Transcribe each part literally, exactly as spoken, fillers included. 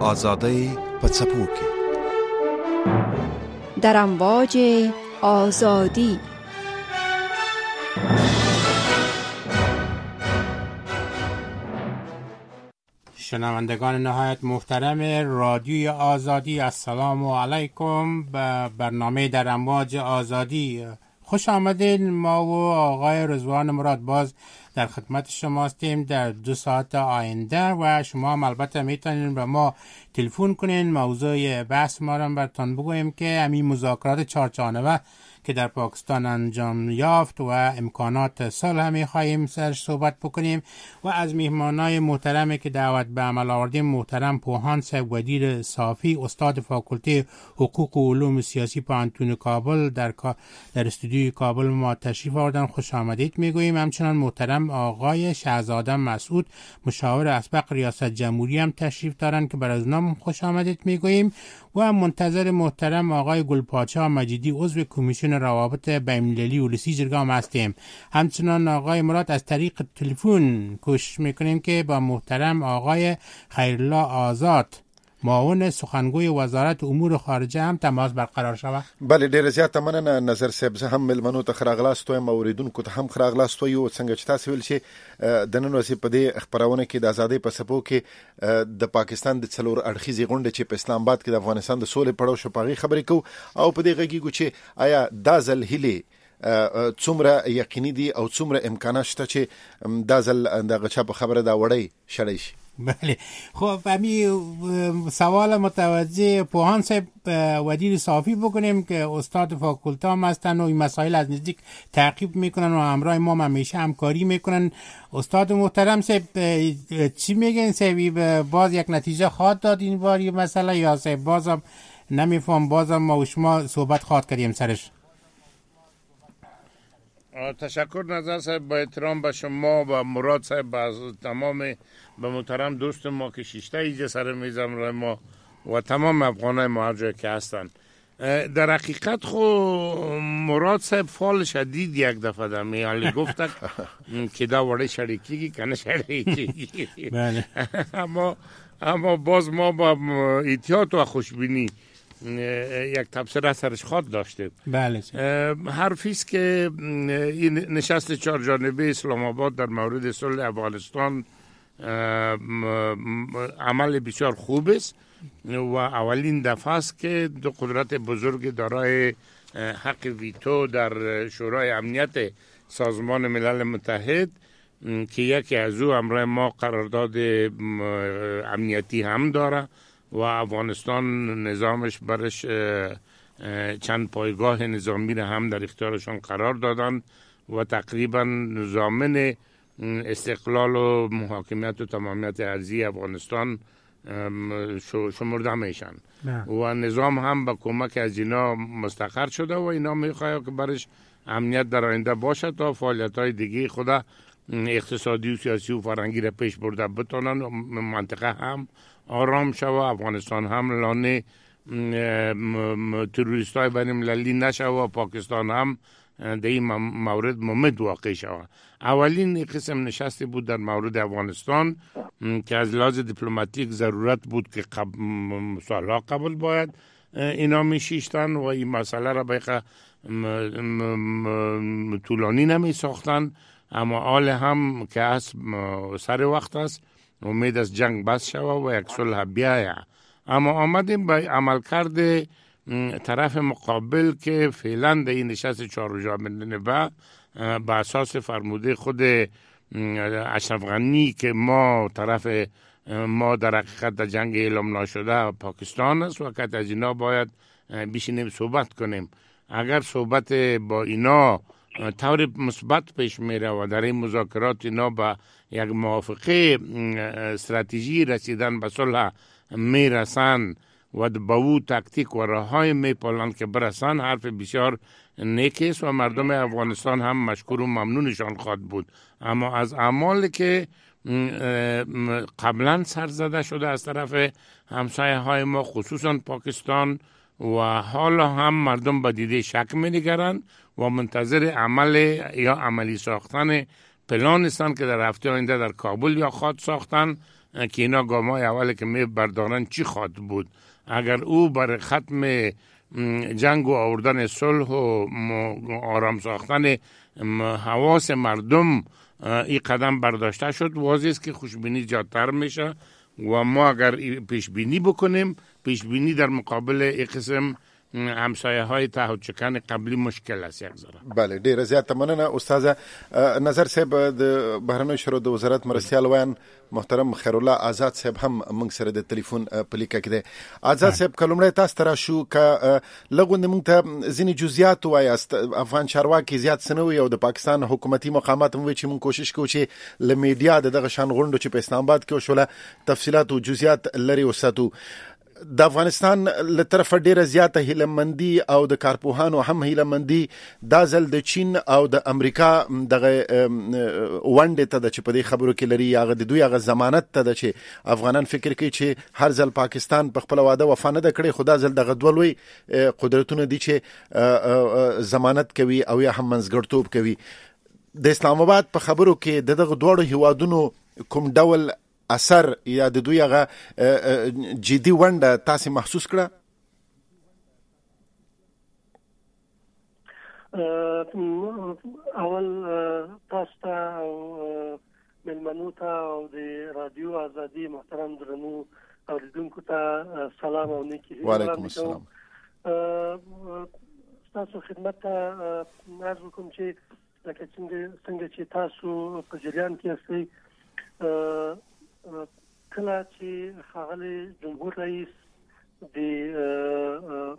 آزادی په څپو کې. در امواج آزادی. شنوندگان نهایت محترم رادیوی آزادی، السلام علیکم. به برنامه در امواج آزادی خوش آمدین. ما و آقای رضوان مراد باز در خدمت شما هستیم در دو ساعت آینده و شما هم البته میتونین به ما تلفن کنین، موضوع بحث ما را براتون بگوییم که همین مذاکرات چهارجانبه که در پاکستان انجام یافت و امکانات صلح می خواهیم سرش صحبت بکنیم و از میهمانای محترمی که دعوت به عمل آوردیم محترم پوهان صاحب ودیر صافی، استاد فاکولته حقوق و علوم سیاسی پانتون کابل در در استودیوی کابل ما تشریف آوردن، خوش آمدید میگوییم. همچنان محترم آقای شهزاده مسعود مشاور اسبق ریاست جمهوری هم تشریف دارن که برای اونام خوش آمدید میگوییم و منتظر محترم آقای گلپاچا مجیدی عضو کمیسیون روابط بین‌المللی و لسیجرگا هم هستیم. همچنان آقای مراد از طریق تلفن کوشش میکنیم که با محترم آقای خیرالله آزاد معاون سخنگوی وزارت امور خارجه هم تماس برقرار شود. بله، ډیر زیات مننه نظر صاحب. زه هم ملمنو ته خراغلاست وایم، اوریدونکو ته هم خراغلاست وایم. څنګه چې تاسو ویل چې د نن ورځې په دې خبرونه کې د ازادۍ په سپو کې د پاکستان د څلور اړخیزې غونډې چې په اسلام آباد کې د افغانستان د سولې پړاو شپږی خبرې کوو او په دې غږیږو چې آیا دا ځل هیلې څومره یقیني دي او څومره امکانات شته چې دا ځل دغه چا په خبره دا وړی شړی شي. بله، خب همین سوال متوجه پوهان صاحب ودیر صافی بکنیم که استاد فاکولته هم هستن و این مسائل از نزدیک تعقیب میکنن و همراه ما همیشه همکاری میکنن. استاد محترم صاحب چی میگن صاحبی؟ باز یک نتیجه خواهد داد این باری مسئله یا صاحب بازم نمیفهم، بازم ما و شما صحبت خواهد کردیم سرش؟ تشکر نظر صاحب، با احترام به شما و مراد صاحب و از تمام به محترم دوست ما که شیشته ایجا سر میزم رای ما و تمام افغانای ما هر جای که هستن. در حقیقت خو مراد صاحب فال شدید یک دفعه در میالی گفت که دا وڑه شریکی که کنه شریکی اما اما باز ما با احتیاط و خوشبینی یک تبصره سرش خواد داشته. بله. حرفی است که این نشست چهار جانبه اسلام آباد در مورد صلح افغانستان عمل بسیار خوب است و اولین دفعه است که دو قدرت بزرگ دارای حق ویتو در شورای امنیت سازمان ملل متحد که یکی از او همراه ما قرارداد امنیتی هم داره و افغانستان نظامش برش چند پایگاه نظامی را هم در اختیارشان قرار دادن و تقریبا ضامن استقلال و محاکمیت و تمامیت ارضی افغانستان شمرده میشن و نظام هم با کمک از اینا مستقر شده و اینا میخواد که برش امنیت در آینده باشه تا فعالیت های دیگه خدا اقتصادی و سیاسی و فرهنگی را پیش برده بتونن و منطقه هم آرام شوه، افغانستان هم لانه تروریست های بین المللی نشوه و پاکستان هم در این مورد ممد واقع شوه. اولین قسم نشستی بود در مورد افغانستان که از لحاظ دیپلماتیک ضرورت بود که قبل سالها قبل باید اینا میشیشتن و این مسئله را بقیه طولانی نمی ساختن، اما آل هم که از سر وقت است امید از جنگ بس شوه و یک صلح بیایه. اما آمدیم به عمل کرده طرف مقابل که فعلا در این نشست چهار جانبه به اساس فرموده خود اشرف غنی که ما طرف ما در حقیقت در جنگ اعلام نشده پاکستان است و که از اینا باید بشینیم صحبت کنیم. اگر صحبت با اینا طور مثبت پیش میره و در این مذاکرات اینا با یک موافقه استراتژی رسیدن به صلح میرسن و با او تکتیک و راههای میپالن که برسن، حرف بسیار نیک است و مردم افغانستان هم مشکور و ممنونشان خواهد بود. اما از اعمالی که قبلا سرزده شده از طرف همسایه های ما خصوصا پاکستان و حالا هم مردم با دیده شک می‌نگرند و منتظر عمل یا عملی ساختن پلان هستند که در هفته آینده در کابل یا خواهد ساختن که اینا گامای اولی که می بردارن چی خواهد بود. اگر او بر ختم جنگ و آوردن صلح و آرام ساختن حواس مردم این قدم برداشته شد، واضح است که خوشبینی زیادتر میشه و ما اگر پیش بینی بکنیم، پیش بینی در مقابل این قسم همسایه های تعهد چکن قبلی مشکل است. یک ذره بله، ډیر زیات مننه استاد نظر صاحب. د بهرنیو شورو د وزارت مرستیال وین محترم خیر الله آزاد صاحب هم موږ سره د ټلیفون په لیکه کې دی. آزاد صاحب کلمړی تاسو ته راشو که لغوند موږ ته ځینې جزئیات وایاست. افغان چارواکي زیات سنوي او د پاکستان حکومتي مقامات هم وی چې موږ کوشش کوو چې ل میډیا دغه شان غونډو چې په اسلام آباد کې وشوله تفصيلات او جزئیات لري وساتو. د افغانستان له طرفه ډیره زیاته هیلمندي او د کارپوهانو هم هیلمندي دا ځل د چین او د امریکا دغه ونډه ته د چې په دې خبرو کې لري هغه د دوی هغه ضمانت ته د چې افغانان فکر کوي چې هر ځل پاکستان په خپل واده وفا نه کړي، خدا ځل دغه دولوي قدرتونه دي چې ضمانت کوي او یا هم منځګړتوب کوي. د اسلام آباد په خبرو کې دغه دوه هیوادونو کوم ډول اثر یا د دوی هغه جدي ونډه تاسو محسوس کړه؟ اول تاسو ته او ملمنو ته او د رادیو آزادي محترم درنو اوریدونکو ته سلام او نیکی. وعلیکم السلام. تاسو خدمت ته عرض کوم چې لکه څنګه چې تاسو په جریان کې اوسئ، کله چې ښاغلی جمهور رئیس د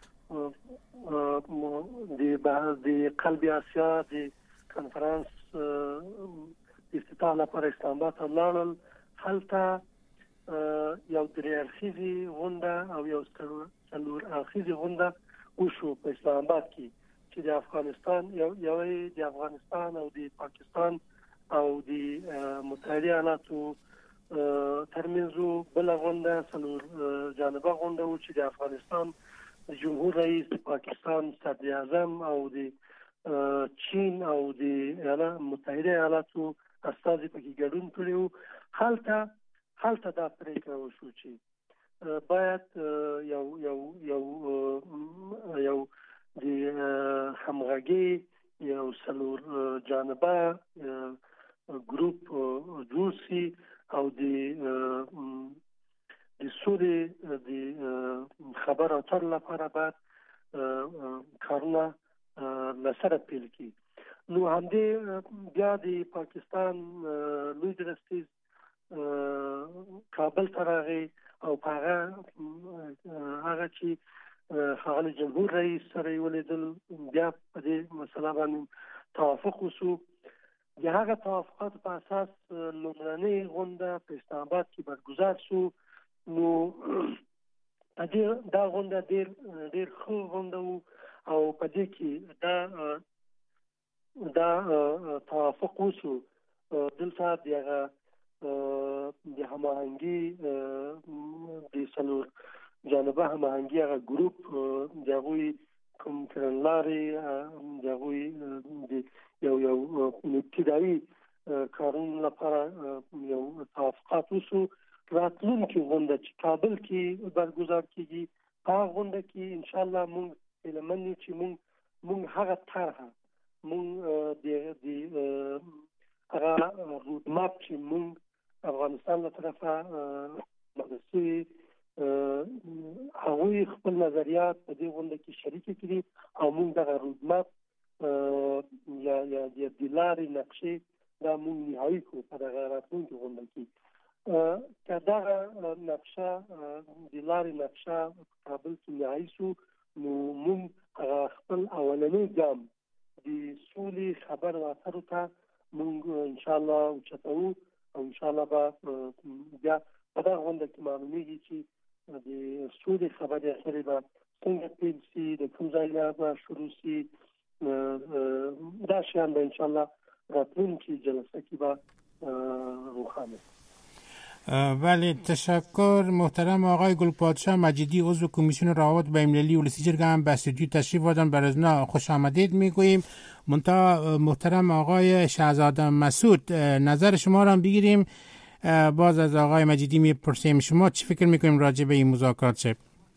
د قلب اسیا د کنفرانس افتتاح لپاره اسلام آباد ته لاړل، هلته یو درې اړخیزې غونډه او یو څلور اړخیزې غونډه وشو په اسلام آباد کې چې د افغانستان یوې د افغانستان او د پاکستان او د متحده ایالاتو ترمنځ بله غونډه څلور جانبه غونډه و چې د افغانستان د جمهور رئیس، د پاکستان صدر اعظم او د چین او د متحده ایالاتو استازي پکې ګډون کړي وو. هلته هلته دا پرېکړه وشو چې باید یو یو یو یو د همغږي یو څلور جانبه ګروپ جوړ شي او د د سولې د خبرو اترو لپاره باید کارونه لسره پیل کړي. نو همدې بیا د پاکستان لوی درستیز کابل ته راغی او په هغه چې ښاغلی جمهور رئیس سره یې ولیدل، بیا په دې مسله باندې توافق وشو. د هغه توافقاتو په اساس لومړنۍ غونډه په اسلام آباد کې برگزار شو. نو دا غونډه ډېر ډېر ښه غونډه وو او په دې کې دا دا توافق وشو دلته د هغه د هماهنګي د څلور جانبه هماهنګي هغه ګروپ د هغوی کوم کړنلارې د هغوی د یو یو ابتدایي کارونو لپاره یو توافقات وشو. راتلونکې غونډه چې کابل کې برگزار کېږي، په هغه غونډه کې انشاءالله موږ هیله یو چې موږ موږ هغه طرحه موږ د هغه رودماپ چې موږ افغانستان له طرفه مدرسې هغوی خپل نظریات په دې غونډه کې شریک کړي او موږ دغه رودماپ یا یا د لارې نقشې دا موږ نهایي کړو په دغه راتلونکې غونډه کې. که دغه نقشه د لارې نقشه په کابل کې نهایي شو، نو موږ هغه خپل اولنی ګام د سولې خبرو اترو ته موږ انشاءالله اوچتوو او انشاءالله به بیا په دغه غونډه کې معلومیږي چې د سولې خبرې اترې به څنګه پیل شي، د کوم ځای نه به شروع شي. دا شیان به انشاءالله راتلونکي جلسه کې به روښانه. بله، تشکر محترم آقای گلپادشاه مجیدی، عضو کمیسیون روابط بین‌المللی ولسی جرگه هم به استودیو تشریف آوردن. بر از اونا خوش آمدید میگوییم. منتها محترم آقای شهزاده مسعود، نظر شما را هم بگیریم. باز از آقای مجیدی میپرسیم شما چی فکر میکنیم راجع به این مذاکرات شد؟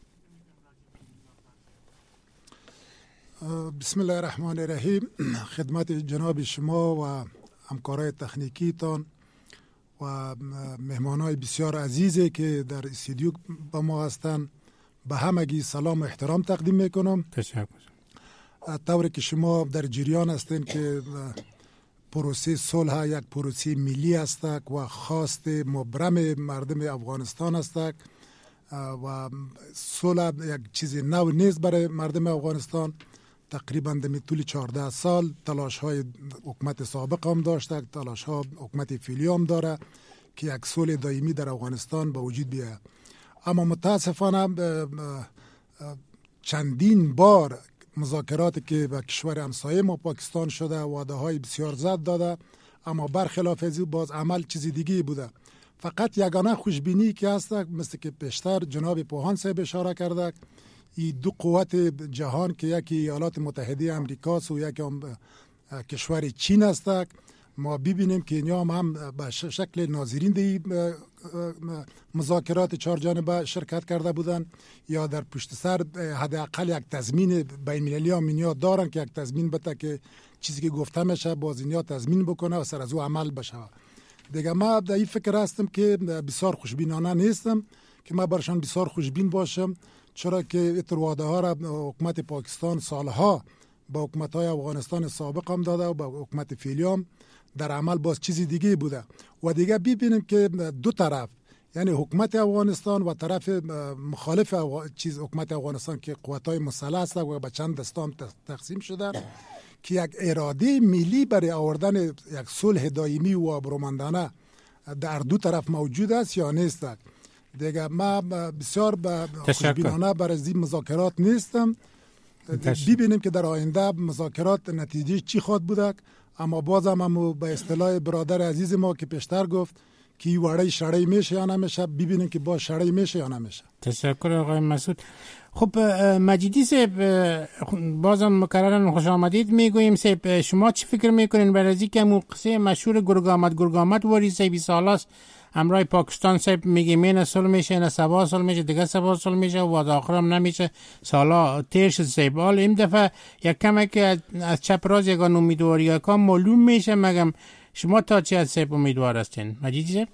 بسم الله الرحمن الرحیم. خدمت جناب شما و همکارای تکنیکیتان و مهمانای بسیار عزیزی که در استودیو با ما هستند به همگی سلام و احترام تقدیم میکنم. تشکر. طوری که شما در جریان هستین که پروسه صلح یک پروسه ملی است و خواست مبرم مردم افغانستان است و صلح یک چیز نو نیست برای مردم افغانستان. تقریبا در طول چهارده سال تلاش های حکومت سابق هم داشته، تلاش ها حکومت فعلی هم داره که یک صلح دائمی در افغانستان به وجود بیاید. اما متاسفانه چندین بار مذاکراتی که به کشور همسایه ما پاکستان شده وعده های بسیار زیاد داده، اما برخلاف از باز عمل چیزی دیگه بوده. فقط یگانه خوشبینی که هست مثل که پیشتر جناب پوهان صاحب اشاره کرده، این دو قوت جهان که یکی ایالات متحده امریکا و یکی هم کشور چین است، ما ببینیم که اینا هم, هم به شکل ناظرین دی مذاکرات چهار جانبه شرکت کرده بودن یا در پشت سر حداقل یک تضمین بین المللی هم اینا دارن که یک تضمین بده که چیزی که گفته میشه باز اینا تضمین بکنه و سر از او عمل بشه. دیگه ما در این فکر هستم که بسیار خوشبینانه نیستم که ما برشان بسیار خوشبین باشم، چرا که اتر وعده ها را حکومت پاکستان سالها با حکومت های افغانستان سابق هم داده و با حکومت فعلی هم در عمل باز چیزی دیگه بوده. و دیگه ببینیم که دو طرف یعنی حکومت افغانستان و طرف مخالف افغ... چیز حکومت افغانستان که قوت‌های مسلح است و به چند دسته تقسیم شده که یک اراده ملی برای آوردن یک صلح دائمی و برومندانه در دو طرف موجود است یا نیست. دیگه ما بسیار به خوشبینانه برای این مذاکرات نیستم. ببینیم که در آینده مذاکرات نتیجه چی خواهد بوده، اما بازم هم به اصطلاح برادر عزیز ما که پیشتر گفت که این وړی شړی میشه یا نمیشه، ببینیم که با شړی میشه یا نمیشه. تشکر آقای مسعود. خب مجیدی صاحب بازم مکررن خوش آمدید میگوییم. صاحب شما چی فکر میکنین برای از اینکه مو قصه مشهور گرگ آمد گرگ آمد وری صاحب سالاست همراه پاکستان صاحب میگه مین صلح میشه نه سبا صلح میشه دیگه سبا صلح میشه و آخرام نمیشه سالا تیرش صاحب. حال این دفعه یک کمه که از چپ راز یگان امیدواری که معلوم میشه. مگم شما تا چی از صاحب امیدوار هستین مجیدی صاحب؟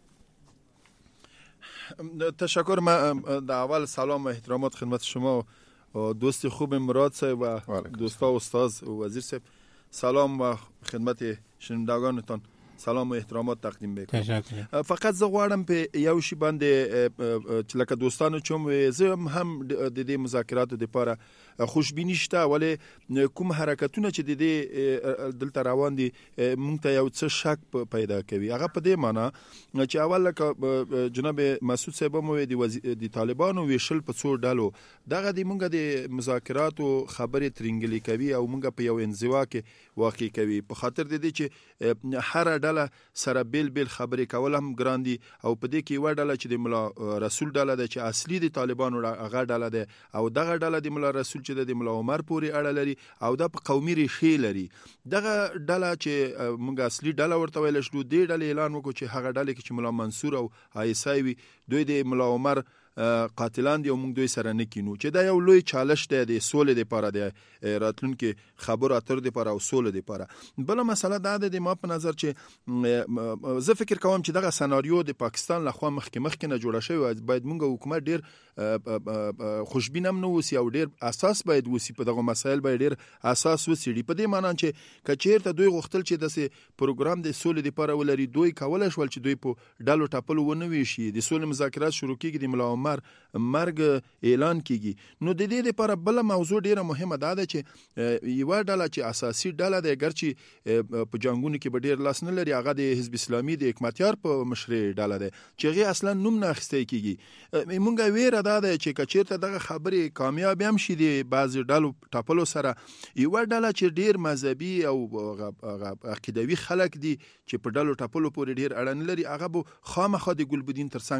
تشکر. من در اول سلام و احترامات خدمت شما و دوست خوب مراد صاحب و دوستا استاد و وزیر صاحب. سلام و خدمت شنوندگانتان سلام و احترامات تقدیم میکنم. فقط زه غواړم په یو شی باندې چې لکه دوستانو چوم زه هم د دې مذاکراتو لپاره خوشبینی شته، ولی کوم حرکتونه چې د دې دلته روان دي مونږ ته یو څه شک پیدا کوي. هغه په دې معنی چې اول لکه جناب مسعود صاحب مو د طالبانو ویشل په څو ډلو دغه د مونږ د مذاکراتو خبرې ترنګلې کوي او مونږ په یو انزوا کې واقع کوي په خاطر د دې چې هر ډله سره بیل بیل خبرې کول هم ګران دي او په دې کې یو ډله چې د مولا رسول ډله ده چې اصلي د طالبانو هغه ډله ده او دغه ډله د مولا رسول چې د مولا عمر پورې اړه لري او د قومي ریښې لري. دغه ډله چې موږ اصلي ډله ورته ویل شو دې ډله اعلان وکړو چې هغه ډله کې چې مولا منصور او عیسوی دوی د مولا عمر قاتلان دی او موږ دوی سره نه کینو چې دا یو لوی چالش دی د سولې لپاره دی راتلونکي خبرو اتر لپاره او سولې لپاره. بل مسله دا ده د ما په نظر چې زه فکر کوم چې دغه سناریو د پاکستان لخوا مخکې مخکې نه جوړه شوی باید موږ حکومت ډیر خوشبین هم نه وسی او ډیر اساس باید وسی په دغه مسایل باید ډیر اساس وسی. په دې معنی چې کچیرته دوی غوښتل چې داسې پروګرام د سولې لپاره ولري دوی کولای شول چې دوی په ډالو ټاپلو ونه ویشي د سولې مذاکرات شروع کیږي د مولا عمر مرګ اعلان کیږي. نو د دې لپاره بل موضوع ډیره مهمه ده چې یو ډله چې اساسي ډله ده ګرچې په جنگونو کې به ډیر لاس نه لري هغه د حزب اسلامي د حکمتیار په مشرۍ ډله ده چې هغه اصلا نوم نه اخیستی کیږي. مونږ ویره ده چې کچیرته دغه خبرې کامیاب هم شي د بعض ډلو ټاپلو سره یو ډله چې ډیر مذهبي او عقیدوي خلک دي چې په ډلو ټاپلو پورې ډیر اړه نه لري هغه به خامخا د ګلبدین ترڅنګ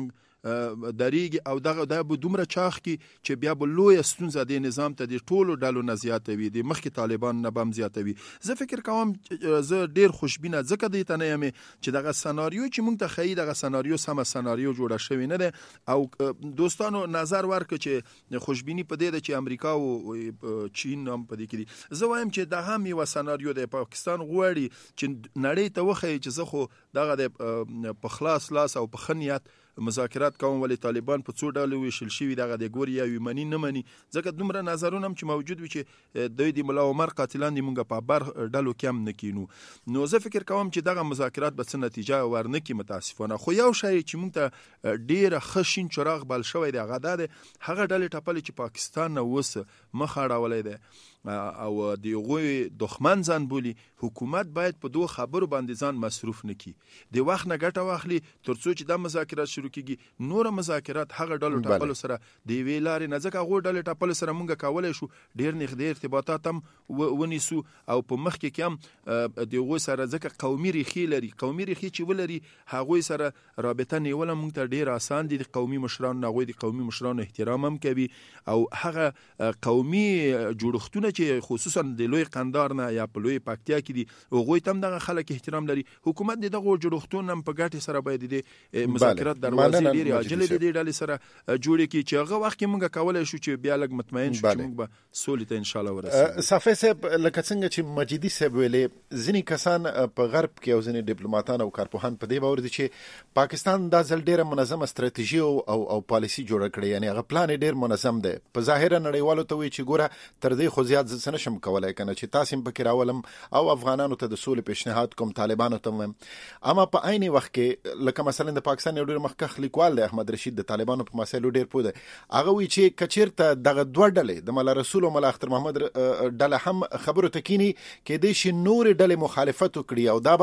دریږي او دغه د به دومره چاخ کی چې بیا به لوی ستونزه د نظام ته د ټولو ډلو نه زیاتوي د مخکې طالبان نه بم زیاتوي. زه فکر کوم زه ډیر خوشبینه ځکه د ته نه یم چې دغه سناریو چې موږ ته خی دغه سناریو سم سناریو جوړه شوی نه ده او دوستانو نظر ورک چې خوشبینی په دې ده چې امریکا او چین هم په دې کې دي. زه وایم چې دا هم یو سناریو د پاکستان غواړي چې نړۍ ته وخی چې زه خو دغه د په خلاص لاس او په خنیت مذاکرات کوم ولې طالبان په څو ډول ویشل شوی دغه د ګوري یا یمنی نه مني ځکه دومره نظرونه هم چې موجود وي چې دوی د ملا عمر قاتلان دی مونږ په بر ډلو کم نکینو. نو زه فکر کوم چې دغه مذاکرات به څه نتیجه ورنکي متاسفانه. خو یو شی چې مونږ ته ډیره خشین چراغ بل شوی دی هغه د هغه ډلې ټپلې چې پاکستان نه وسه مخ اړولې ده او د یوغوی دښمن ځان بولی. حکومت باید په دوه خبرو باندې ځان مصروف نکي د وخت نه ګټه واخلي ترڅو چې د مذاکرات شروع کیږي. نور مذاکرات هغه ډلو ټاپلو سره د وی لارې نه ځکه هغه ډلې ټاپلو سره مونږ کولای شو ډیر نږدې ارتباطات هم ونیسو او په مخ کې کم د یوغوی سره ځکه قومي ریخي لري قومي ریخي چې ولري هغه سره رابطه نیول مونږ ته ډیر آسان دي. د قومي مشران هغه د قومي مشران احترام هم کوي او هغه قومي جوړښتونه چې خصوصا د لوی قندار نه یا په لوی پکتیا کې دي هغه تم دغه خلک احترام لري. حکومت دغه جوړښتونه په ګټه سره باید د مذاکرات دروازې ډیر عاجل دي د ډلې سره جوړې کی چې هغه وخت کې موږ کولای شو چې بیا لګ مطمئن شو چې موږ به سولې ته ان شاء الله ورسېږو. صافی صاحب لکه څنګه چې مجیدي صاحب ویلې ځینې کسان په غرب کې او ځینې ډیپلوماټان او کارپوهان په دې باور دي چې پاکستان دا ځل ډیره منظمه ستراتیژي او او پالیسي جوړه کړې یعنی هغه پلان ډیر منظم دی. په ظاهر نړیوالو ته وی چې ګوره تر دې خو زیات ځنه شم کولای کنه چې تاسو په کې راولم او افغانانو ته د سولې پیشنهاد کوم طالبانو ته. اما په عین وخت کې لکه مثلا د پاکستان یو ډیر مخکخ لیکوال دی احمد رشید د طالبانو په مسایلو ډیر پوه دی هغه وی چې کچیرته دغه دوه ډلې د مولا رسول او مولا اختر محمد ډله هم خبرو تکینی کې د شي نور ډلې مخالفت وکړي او دا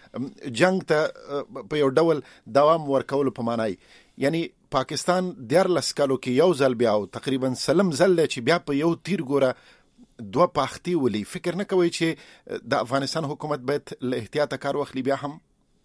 به جنگ ته په یو ډول دوام ورکول په معنی یعنی پاکستان دیر لسکالو کې یو ځل بیا او تقریبا سلم ځل چې بیا په یو تیر ګوره دوه پاختي ولي. فکر نه کوي چې د افغانستان حکومت باید له احتیاط کار واخلي بیا هم؟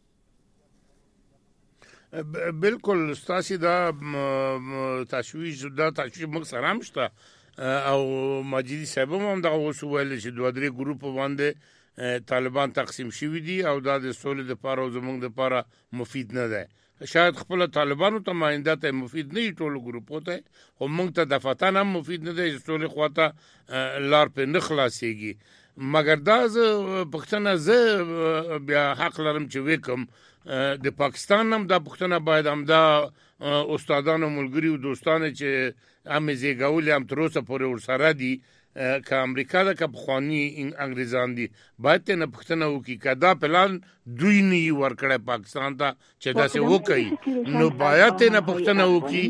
بالکل ستاسي دا تشویش دا تشویش موږ سره هم شته او مجیدي صاحب هم دغه وسویل چې دوه درې ګروپ باندې طالبان تقسیم شوي دي او دا د سولې لپاره او زموږ لپاره مفید نه ده. شاید خپل طالبانو ته ماینده ته مفید نه ټول ګروپو ته او موږ ته د فتن هم مفید نه دی سولې خواته لار په نه خلاصيږي. مګر دا زه پښتنه زه بیا حق لرم چې وکم د پاکستان هم د پښتنه باید هم دا استادانو ملګری او دوستانه چې هم زیګول هم تر اوسه پورې ورسره دي که امریکا دا که بخوانی انګریزان دي باید ته نه پښتنه وکي کدا پلان دوی نه ورکړه پاکستان ته چې دا څه وکړي نو باید ته نه پښتنه وکي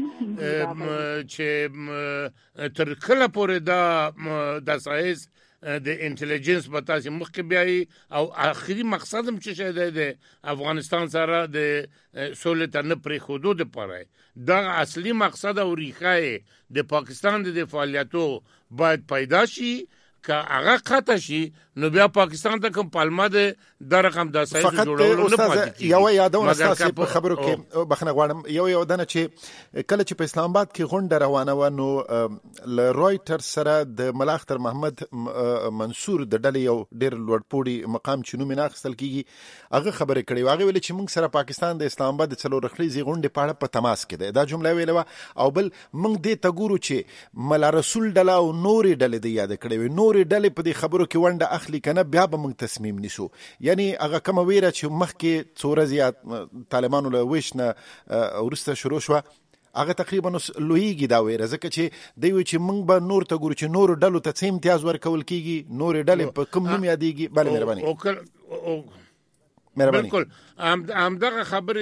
چې تر کله پورې دا د ساينس د انټيليجنس په تاسو مخکې بیاي او اخري مقصد هم چې شه د افغانستان سره د سولې ته نه پرې حدود پاره دا اصلي مقصد او ریښه د پاکستان د فعالیتو باید پیدا شي که هغه قطع شي نو بیا پاکستان ته کوم پالما ده د رقم د سایز جوړولو نه پاتې کیږي. یو یادونه تاسو په خبرو کې بخنه غواړم یو یو دنه چې کله چې په اسلام آباد کې غونډه روانه و نو ل رويټر سره د ملاختر محمد منصور د ډلې یو ډیر لوړپوړي مقام چنو مینا خپل کیږي هغه خبره کړې واغه ویل چې موږ سره پاکستان د اسلام آباد څلور رخليزي غونډه پاړه په تماس کې ده. دا جمله ویلو او بل موږ دې تګورو چې ملا رسول ډله او نورې ډلې د یاد کړې وي نورې ډلې په دې خبرو کې ونده اخلي کنه بیا به موږ تصمیم نیسو. یعنی هغه کوم ویره چې مخکې څوره زیات طالبانو له وښنه ورسته شروع شو هغه تقریبا لویږي دا ویره ځکه چې دوی چې موږ به نور ته ګورو چې نور ډلو ته څه امتیاز ورکول کیږي نور ډلې په کوم نوم یادېږي. بله مهرباني مهرباني بالکل هم دغه خبره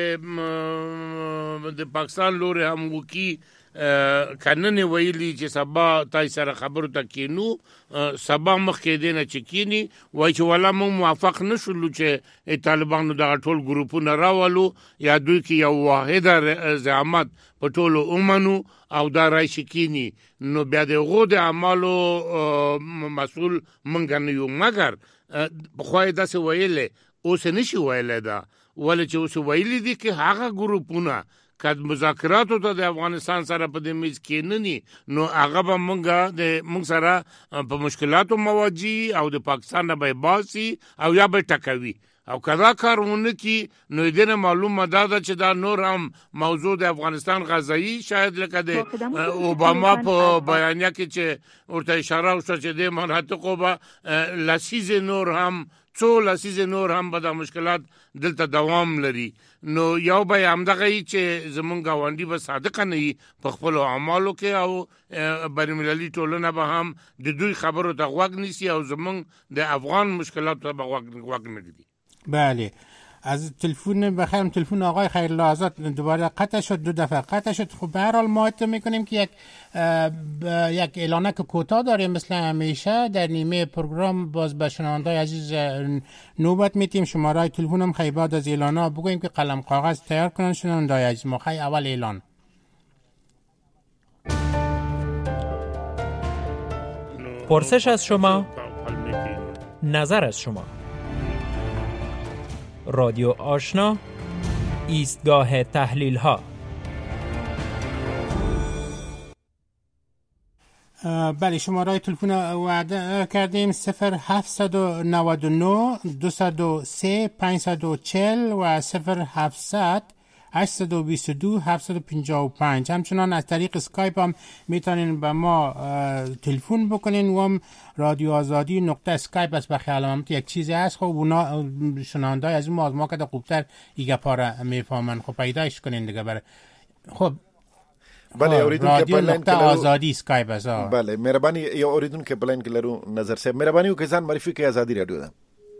چې د پاکستان لوري هم وکي کنه ویلي چې سبا تای سره خبرو ته کینو سبا مخکې دینه چې کینی وای چې ولا موږ موافق نشولو چې طالبانو دغه ټول ګروپونه راولو یا دوی کې یو واحده زعامت په ټولو اومنو او دا راشي کینی نو بیا د غو د اعمالو مسؤل مونږ نه یو مګر بخوای داسې ویلې اوس نشي ویلې دا ولې چې اوس ویلې دي کې هغه ګروپونه که مذاکراتو ته د افغانستان سره په دې میز کې نه ني نو هغه به مونږه د مونږ سره په مشکلاتو مواجه او د پاکستان نه به باسي او یا به ټکوي او کدا کارونه کی نو دې معلومه ده چې دا نور هم موضوع د افغانستان غذایی شاید لکه د اوباما په بیانیه کې چې ورته اشاره وشوه چې د مناطقو به لسیز نور هم څو لسیز نور هم به د مشکلات دلته دوام لري نو یو به همدغه چې زمونږ غونډي به صادق نه وي په خپل اعمالو کې او بین‌المللي ټولنه به هم د دوی خبرو ته غوږ نیسي او زمونږ د افغان مشکلات ته به غوږ نه ږدي. بله از تلفن بخرم تلفن آقای خیرالله آزاد دوباره قطع شد دو دفعه قطع شد. خب به هر حال ما اتفاق میکنیم که یک یک اعلانک کوتاه داریم مثل همیشه در نیمه پروگرام باز به شنوندای عزیز نوبت میتیم شماره تلفن هم خیلی بعد از اعلانا بگوییم که قلم کاغذ تیار کنن شنوندای عزیز. ما خیلی اول اعلان پرسش از شما، نظر از شما. رادیو آشنا، ایستگاه تحلیل ها. بله شماره تلفن وعده کردیم صفر هفتصد و نود و نه دویست و سه پانصد و چهل و صفر هفتصد هشتصد و بیست و دو هفتصد و پنجاه و پنج. همچنان از طریق اسکایپ هم میتونین به ما تلفن بکنین و هم رادیو آزادی نقطه اسکایپ است. به خیال من یک چیزی هست خب اونا شنوندای از ما از ما که خوبتر ایگه پاره میفهمن خب پیداش کنین دیگه بره. خب بله اوریدون که پلان نقطه آزادی اسکایپ است. بله مهربانی یا اوریدون که پلان که لرو نظر سے مهربانی و کسان معرفی که آزادی رادیو ده.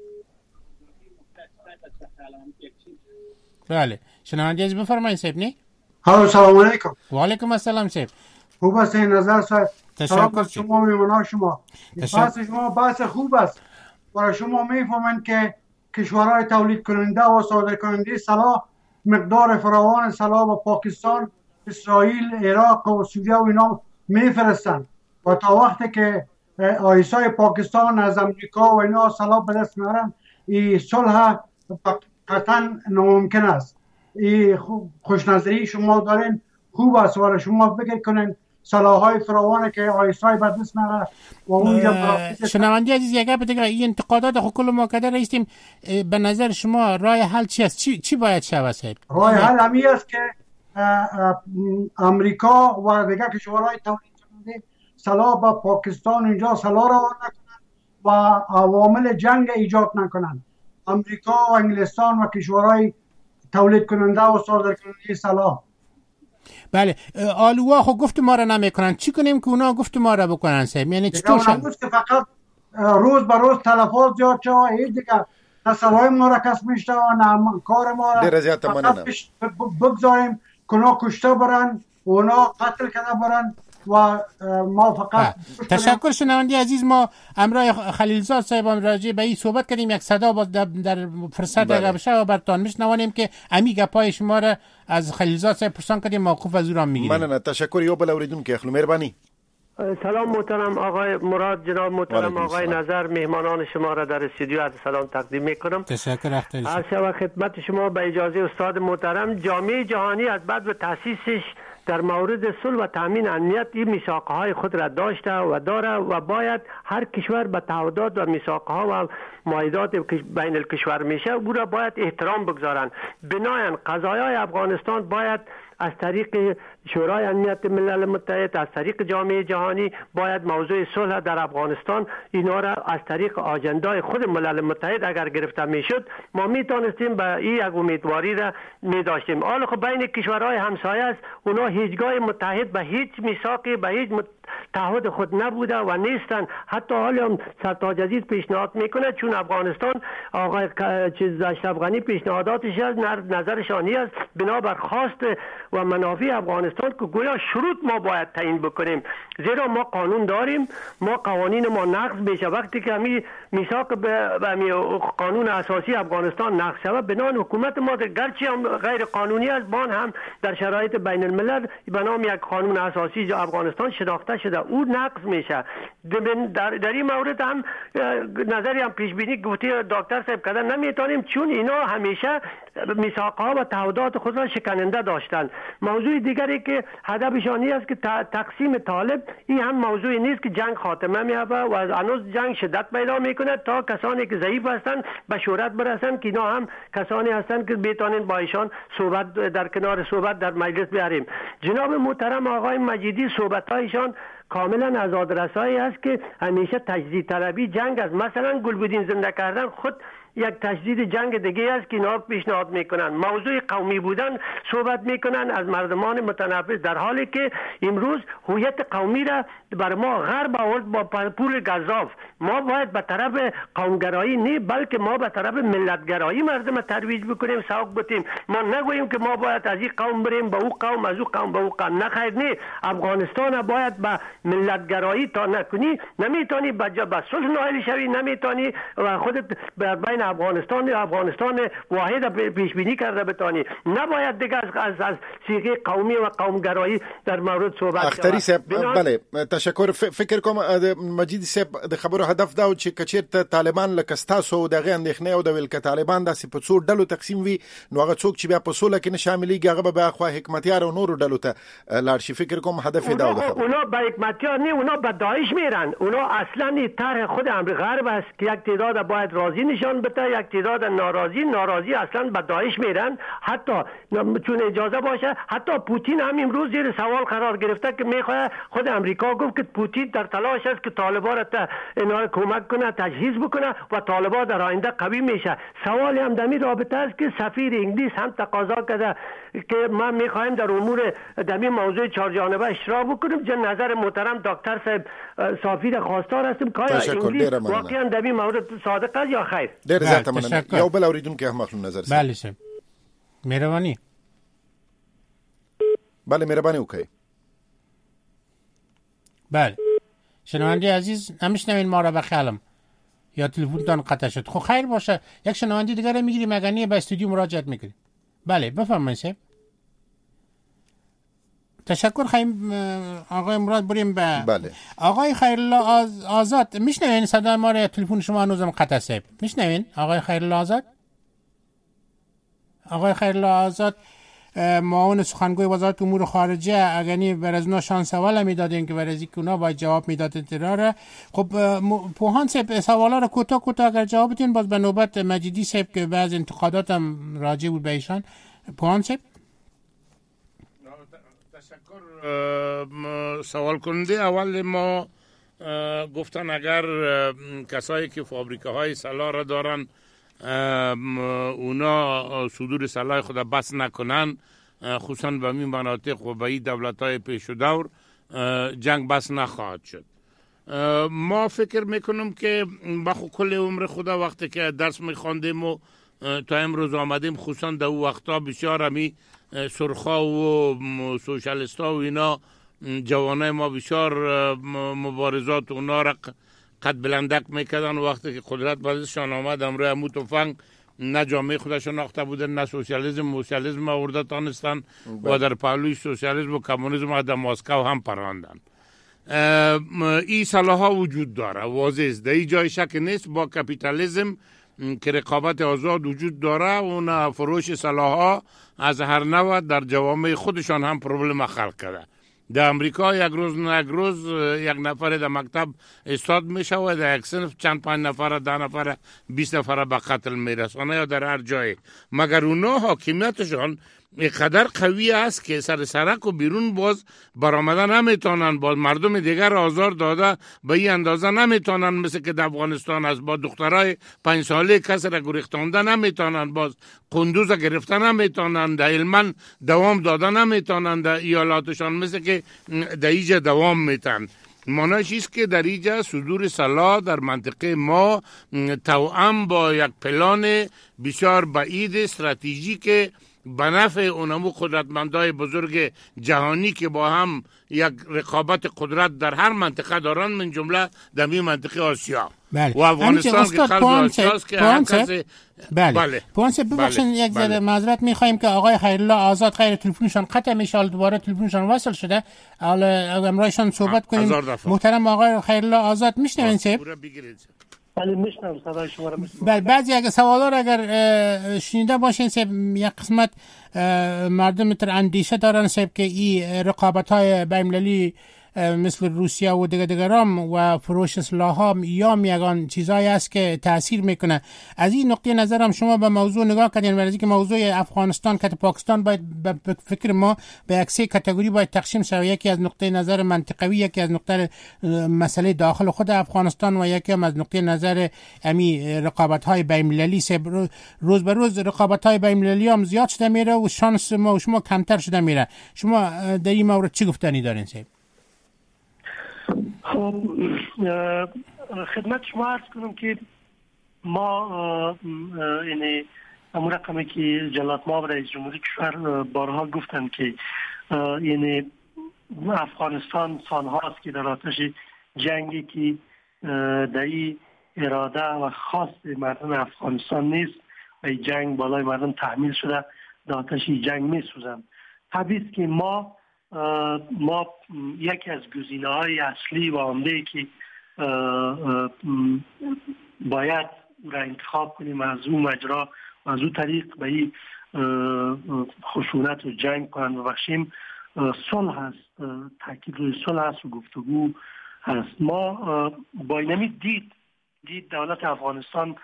بله شنونده از بفرمایید صاحب نی. ها سلام علیکم. و علیکم السلام صاحب. خوب است نظر صاحب. تشکر شما میمونا شما. بحث شما بحث خوب است. برای شما میفهمند که کشورهای تولید کننده و صادر کننده سلاح مقدار فراوان سلاح به پاکستان، اسرائیل، عراق و سوریه و اینا میفرستند و تا وقتی که آیسای پاکستان از امریکا و اینا سلاح به دست میارن این صلح قطعا ناممکن است. این خوشنظری شما دارین خوب است ولی شما فکر کنین سلاح‌های فراوان که آیسای به دست میاره و اونجا شنوندی عزیز یک گپ دیگه این انتقادات خود کل ما کده رئیسیم به نظر شما راه حل چی است؟ چی چی باید شود صاحب؟ راه حل همی است که امریکا و دیگه کشورهای تولید کننده سلاح به پاکستان اینجا سلاح روان نکنند و عوامل جنگ ایجاد نکنند. امریکا و انگلستان و کشورهای تولید کننده و صادر کننده سلاح. بله آلوها خب گفت ما را نمیکنن چی کنیم که اونا گفت ما را بکنن صاحب؟ یعنی چطور شد؟ که فقط روز به روز تلفات زیاد شد این دیگه نه سلاح ما را کس میشته و نه کار ما را فقط بگذاریم که اونا کشته برن و اونا قتل کرده برن و ما فقط تشکر شنوندی عزیز. ما امرای خلیلزاد صاحب هم راجع به این صحبت کردیم یک صدا باز در فرصت اگر بشه و برتان میشنوانیم که امی گپای شما را از خلیلزاد صاحب پرسان کردیم موقوف از او را میگیریم. من نه تشکر یو بل اوریدون که اخلو مهربانی. سلام محترم آقای مراد، جناب محترم آقای نظر، مهمانان شما را در استودیو عرض سلام تقدیم میکنم. تشکر اختری. عرض شود خدمت شما به اجازه استاد محترم. جامعه جهانی از بعد به تاسیسش در مورد صلح و تامین امنیت این میثاقهای خود را داشته و داره و باید هر کشور به تعهدات و میثاقها و معاهدات بین الکشور میشه او را باید احترام بگذارند. بنابراین قضایای افغانستان باید از طریق شورای امنیت ملل متحد، از طریق جامعه جهانی باید موضوع صلح در افغانستان اینا را از طریق آجندای خود ملل متحد اگر گرفته میشد ما میتونستیم به این یک امیدواری را میداشتیم. حالا خب بین کشورهای همسایه است اونا هیچگاه متحد به هیچ میثاقی به هیچ تعهد خود نبوده و نیستن. حتی حالا هم سرتاج عزیز پیشنهاد میکنه چون افغانستان آقای چیز اشرف غنی پیشنهاداتش از نظرشانی است بنابر خواست و منافع افغانستان که گویا شروط ما باید تعیین بکنیم، زیرا ما قانون داریم، ما قوانین ما نقض میشه. وقتی که همین میثاق به قانون اساسی افغانستان نقض شود بنان حکومت ما گرچه هم غیر قانونی است بان هم در شرایط بین الملل به نام یک قانون اساسی افغانستان شناخته شده او نقض میشه. در, در این مورد هم نظری هم پیش بینی گفتی دکتر صاحب کردن نمیتونیم، چون اینا همیشه میثاقها و تعهدات خود را شکننده داشتن. موضوع دیگری که هدفشانی است که تقسیم طالب، این هم موضوع نیست که جنگ خاتمه می‌یابد و هنوز جنگ شدت پیدا میکنه تا کسانی که ضعیف هستند به شهرت برسن که اینا هم کسانی هستند که بتونین با ایشان صحبت در کنار صحبت در مجلس بیاریم. جناب محترم آقای مجیدی صحبت‌هایشان کاملا آزادرسایی است که همیشه تجدید طلبی جنگ است. مثلا گلبدین زنده کردن خود یک تجدید جنگ دیگه است که اینا پیشنهاد میکنن. موضوع قومی بودن صحبت میکنن از مردمان متنفس، در حالی که امروز هویت قومی را بر ما غرب آورد با پول گزاف. ما باید به طرف قومگرایی نه، بلکه ما به طرف ملتگرایی مردم ترویج بکنیم، سوق بتیم. ما نگوییم که ما باید از این قوم بریم به او قوم، از او قوم به او قوم. نه خیر، نه. افغانستان باید به ملتگرایی تا نکنی نمیتونی به صلح نائل شوی، نمیتونی و خودت بین افغانستان افغانستان واحد پیش بینی کرده بتانی. نباید دیگه از از, از سیغه قومی و قومگرایی در مورد صحبت شود. اختری صاحب بله تشکر. فکر کوم مجید صاحب د خبرو هدف دا چې کچیر طالبان لکه تاسو دغه اندېښنې او د ویل ک طالبان داسې په څو ډلو تقسیم وي، نو هغه څوک چې بیا په سوله کې نه شاملېږي هغه به خو حکمتیار او نور ډلو ته لاړ شي. فکر کوم هدف دا ده. اونا به حکمتیار نه، اونا به داعش میرن. اونا اصلا این طرح خود امریکا غرب است که یک تعداد باید راضی نشان بده، یک تعداد ناراضی ناراضی اصلا به داعش میرن. حتی چون اجازه باشه، حتی پوتین هم امروز زیر سوال قرار گرفته که میخواد، خود امریکا گفت که پوتین در تلاش است که طالبان را اینا کمک کنه، تجهیز بکنه و طالبان در آینده قوی میشه. سوالی هم در این رابطه است که سفیر انگلیس هم تقاضا کرده که ما میخوایم در امور در این موضوع چهار جانبه اشتراک بکنیم. جن نظر محترم دکتر صاحب صافی خواستار هستیم که انگلیس واقعا در این مورد صادق است یا خیر. ډیر زیاته مننه. یو بل اوریدونکو هم خپل نظر سره. بله صاحب مهرباني. بله مهرباني وکړئ. بله شنونده عزیز نمیشنوین ما را بخیالم یا تلفنتان قطع شد. خب خیر باشه، یک شنونده دیگر رو میگیریم مگه به استودیو مراجعت میکنیم. بله بفرمایید صاحب. تشکر. خیلی آقای مراد بریم به بله. آقای خیرالله آز... آزاد میشنوین صدای ما را؟ تلفن شما هنوزم قطع صاحب. میشنوین آقای خیرالله آزاد؟ آقای خیرالله آزاد معاون سخنگوی وزارت امور خارجه، اگرنی بر از اونا شانس اول میدادین که بر از اینکه اونا باید جواب میدادن تراره. خب پوهان صاحب سوالا رو کوتاه کوتاه اگر جواب بدین، باز به نوبت مجیدی صاحب که بعض انتقادات هم راجع بود به ایشان. پوهان صاحب تشکر. سوال کننده اول ما گفتن اگر کسایی که فابریکه سلاح را دارن اونا صدور سلاح خود بس نکنن، خصوصا به این مناطق و به این دولت های پیش و دور، جنگ بس نخواهد شد. ما فکر میکنم که بخو کل عمر خدا وقتی که درس میخواندیم و تا امروز آمدیم، خصوصا در او وقتا بسیار همی سرخا و سوشالیستا و اینا جوانای ما بسیار مبارزات اونا را قد بلندک میکردن. وقتی که قدرت بازشان آمد امروز همو تفنگ نه جامعه خودش شناخته بودن، نه سوسیالیسم موسیالیسم آورده تانستن و در پهلوی سوسیالیسم و کمونیسم در مسکو هم پراندن. این سلاح ها وجود داره، واضح است، در این جای شک نیست. با کپیتالیسم که رقابت آزاد وجود داره، اون فروش سلاح ها از هر نوع در جوامع خودشان هم پروبلم خلق کرده. در امریکا یک روز نه یک روز یک نفر در مکتب استاد میشه و در یک صنف چند پنج نفر ده نفر بیست نفر به قتل میرسانه یا در هر جای. مگر اونا حاکمیتشان اینقدر قوی است که سر سرک و بیرون باز برآمدن نمیتونن، باز مردم دیگر آزار داده به این اندازه نمیتونن، مثل که در افغانستان است. با دخترای پنج ساله کس را گریختانده نمیتونن، باز قندوز گرفتن نمیتونن، در علمان دوام دادن نمیتونن در ایالاتشان، مثل که در اینجا دوام میتن. معنیش است که در اینجا صدور سلاح در منطقه ما توأم با یک پلان بسیار بعید استراتژیک به نفع اونمو قدرتمندای بزرگ جهانی که با هم یک رقابت قدرت در هر منطقه دارن، من جمله در این منطقه آسیا. بله. و افغانستان که قلب آسیاست که هر کسی بله بله پوانسه ببخشید بله. یک ذره بله. معذرت می‌خوایم که آقای خیرالله آزاد غیر تلفنشان قطع میشه، دوباره تلفنشان وصل شده، حالا امرایشان صحبت کنیم. محترم آقای خیرالله آزاد میشنوین سیب؟ بله میشنم صدای شما رو میشنم. بله بعضی اگه سوالا رو اگر شنیده باشین سیب، یک قسمت مردم تر اندیشه دارن سیب که این رقابت‌های بین‌المللی مثل روسیه و دیگر دیگرام و فروش سلاح‌ها یا میگن چیزایی است که تاثیر میکنه. از این نقطه نظرم شما به موضوع نگاه کردین و از اینکه موضوع افغانستان که پاکستان باید به فکر ما به یک سه کاتگوری باید تقسیم شود، یکی از نقطه نظر منطقوی، یکی از نقطه مسئله داخل خود افغانستان و یکی هم از نقطه نظر امی رقابت‌های بین‌المللی. روز به روز رقابت‌های بین‌المللی هم زیاد شده میره و شانس ما و شما کمتر شده میره. شما در این مورد چی گفتنی دارین سید؟ خب خدمت شما عرض کنم که ما یعنی همون رقمی که جلال مآب رئیس جمهوری کشور بارها گفتن که یعنی افغانستان سالهاست که در آتش جنگی که در این اراده و خواست مردم افغانستان نیست و این جنگ بالای مردم تحمیل شده، در آتش جنگ می سوزند. طبیعی است که ما ما یکی از گزینه‌های اصلی و عمده که باید را انتخاب کنیم از اون مجرا و از اون طریق به این خشونت و جنگ پایان ببخشیم صلح هست، تاکید روی صلح هست و گفتگو هست. ما با اینمی دید دید دولت افغانستان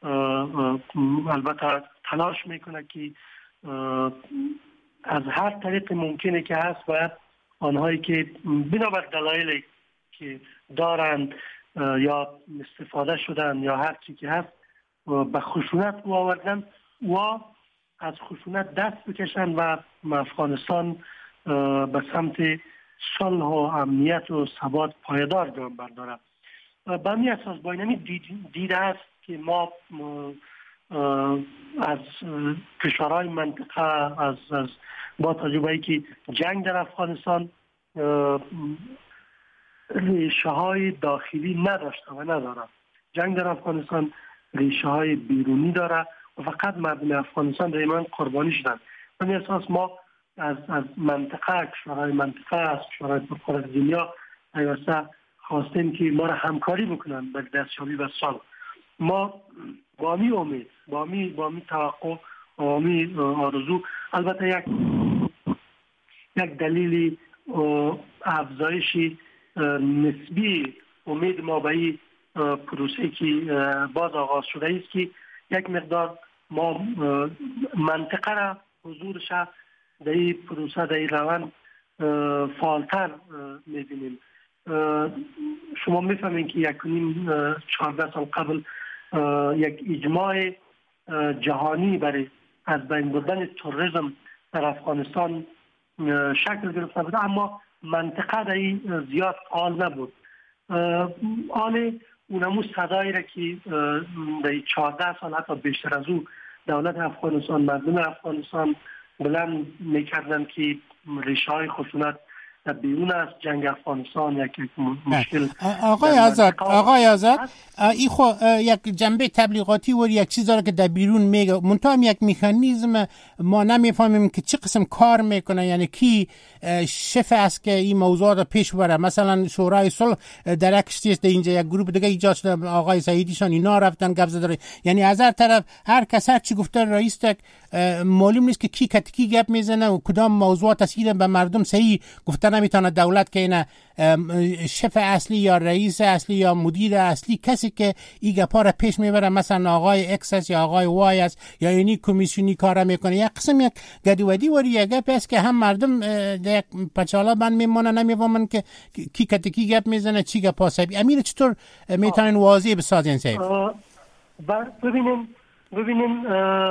البته تلاش میکنه که از هر طریق ممکنه که هست باید آنهایی که بنابر دلایلی که دارند یا استفاده شدن یا هر چی که هست به خشونت رو آوردن و از خشونت دست بکشن و افغانستان به سمت صلح و امنیت و ثبات پایدار گام برداره. به همین اساس با اینمی دیده است که ما از کشورهای منطقه از, از با تجربه‌ای که جنگ در افغانستان ریشه های داخلی نداشته و نداره. جنگ در افغانستان ریشه های بیرونی داره و فقط مردم افغانستان در این قربانی شدن. به این اساس ما از از منطقه کشورهای منطقه از کشورهای پرخطر دنیا ایواسته خواستیم که ما را همکاری بکنن به دستیابی و صلح. ما با می امید با می با می توقع با می آرزو، البته یک یک دلیل افزایش نسبی امید ما به این پروسه که باز آغاز شده است که یک مقدار ما منطقه را حضورش در این پروسه در این روند فعالتر می‌بینیم. شما می‌فهمید که یک نیم چهارده سال قبل یک اجماع جهانی برای از بین بردن تروریسم در افغانستان شکل گرفته بود، اما منطقه در این زیاد فعال نبود. آن اونمو صدایی را که در چهارده سال حتی بیشتر از او دولت افغانستان مردم افغانستان بلند میکردن که ریشه های خشونت در بیرون از جنگ افغانستان یک مشکل. آقای آزاد آقای آزاد این خو یک جنبه تبلیغاتی و یک چیز داره که در بیرون میگه، منتها یک مکانیزم ما نمیفهمیم که چه قسم کار میکنه، یعنی کی شف است که این موضوع رو پیش بره. مثلا شورای صلح درکشتی است، اینجا یک گروه دیگه ایجاد شده، آقای سعیدیشان اینا رفتن گپ زدن، یعنی از هر طرف هر کس هر چی گفته رئیس تک معلوم نیست که کی کتکی گپ میزنه و کدام موضوع تاثیر به مردم صحیح گفته نمیتونه دولت که اینا شف اصلی یا رئیس اصلی یا مدیر اصلی کسی که این گپا را پیش میبره مثلا آقای اکس است یا آقای وای است یا اینی کمیسیونی کارا میکنه. یک قسم یک گدودی و یک گپ است که هم مردم یک پچالا بند میمونن، نمیفهمن که کی کتکی گپ میزنه چی گپا سبی. امیر چطور میتونن واضح بسازین سیب؟ ببینیم ببینیم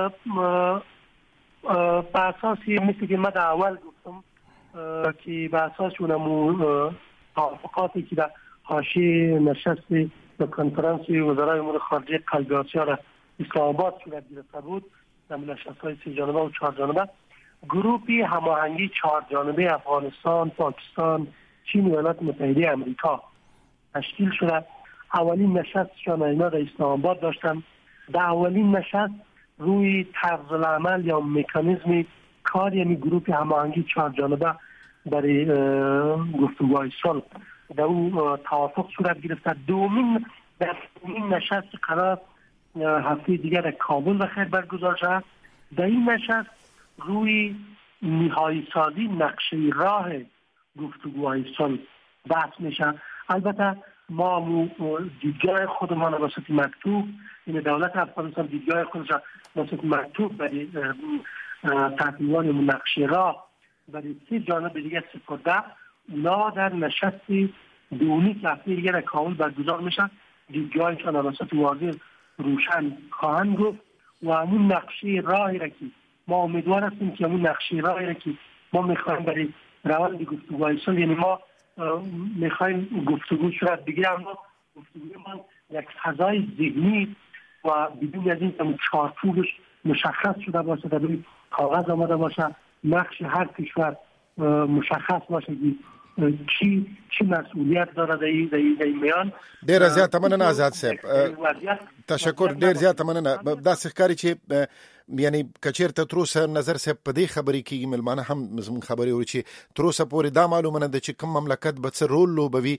به اساسی مثل که من اول گفتم که به اساس اونمو توافقاتی که در حاشیه نشست کنفرانس وزرای امور خارجه قلب آسیا را اسلام آباد صورت گرفته بود، در نشست‌های سه جانبه و چهار جانبه گروه هماهنگی چهار جانبه افغانستان، پاکستان، چین و ایالات متحده آمریکا تشکیل شده. اولین نشستشان اینا در اسلام آباد داشتن. در اولین نشست روی طرز العمل یا مکانیزم کار یعنی گروه هماهنگی چهار جانبه برای گفتگوهای صلح در اون توافق صورت گرفته. دومین در این نشست قرار هفته دیگر در کابل بخیر برگزار شد. در این نشست روی نهایی سازی نقشه راه گفتگوهای صلح بحث میشه. البته ما دیدگاه خودمان واسط مکتوب، این دولت افغانستان دیدگاه خودش واسط مکتوب برای تحمیلان نقشه راه برای سه جانب دیگه سپرده. اونا در نشست دونی که هفته دیگه در کابل برگزار میشه دیدگاهشان واسط واضح روشن خواهند گفت و همون نقشه راهی را که ما امیدوار هستیم که همون نقشه راهی را که ما میخوایم برای روند گفتگوهای صلح، یعنی ما میخوایم گفتگو صورت بگیره اما گفتگوی ما یک فضای ذهنی و بدون از این که چارچوبش مشخص شده باشه، در روی کاغذ آمده باشه، نقش هر کشور مشخص باشه که چی چی مسئولیت داره در این میان. ډیر زیات مننه آزاد صاحب، تشکر. ډیر زیات مننه. دا ښکاري چې یعنی کچیرته تر اوسه نظر صاحب په دې خبرې کې ملمانه هم زموږ خبرې وري چې تر اوسه پورې دا معلومه نه ده چې کوم مملکت به څه رول لوبوي.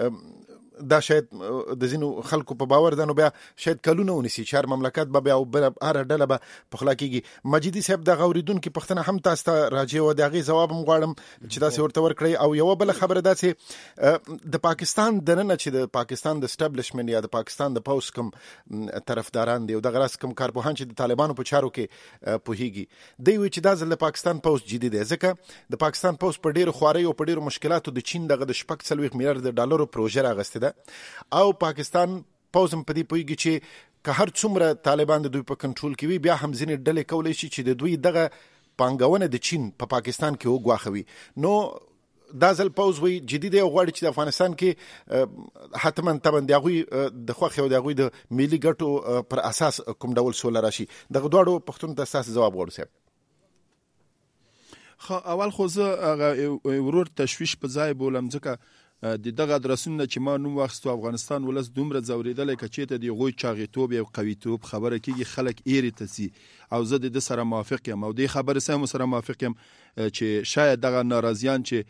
دا شاید د ځینو خلکو په باور ده، نو بیا شاید کلونه ونیسي چې هر مملکت به بیا هره ډله به پخلا کېږي. مجیدي صاحب دغه اورېدونکي پوښتنه هم تاسو ته راجع وه، د هغې ځواب هم غواړم چې داسې ورته ورکړئ. او یوه بله خبره دا چې د پاکستان دننه چې د پاکستان د اسټابلیشمنټ یا د پاکستان د پوځ کوم طرفداران دي او دغه راز کوم کارپوهان چې د طالبانو په چارو کې پوهېږي، دوی وایي چې دا ځل د پاکستان پوځ جدي دی، ځکه د پاکستان پوځ په ډېرو خواریو او په ډېرو مشکلاتو د چین دغه د شپږ څلوېښت میلیارډ ډالرو پروژه راغستې ده او پاکستان پوځ هم په دې پوهېږي چې که هر څومره طالبان د دوی په کنټرول کې وي بیا هم ځینې ډلې کولی شي چې د دوی دغه پانګونه د چین په پا پاکستان کې وګواښوي. نو دا ځل پوځ وایي جدي دی او غواړي چې د افغانستان کې حتما طبعا د هغوی د خوښې او د هغوی د ملي ګټو پر اساس کوم ډول سوله راشي. دغه دواړو پوښتنو ته ستاسو ځواب غواړو صاحب. اول خو زه هغه ورور تشویش په ځای بولم، ځکه د دغه ادرسونه چې ما نوم واخیستو افغانستان ولس دومره ځورېدلی که چېرته د هغوی چاغېتوب یا قویتوب خبره کېږي خلک ایرې ته ځي او زه د ده سره موافق یم او دې خبرې سره هم سره موافق یم چې شاید دغه ناراضیان چې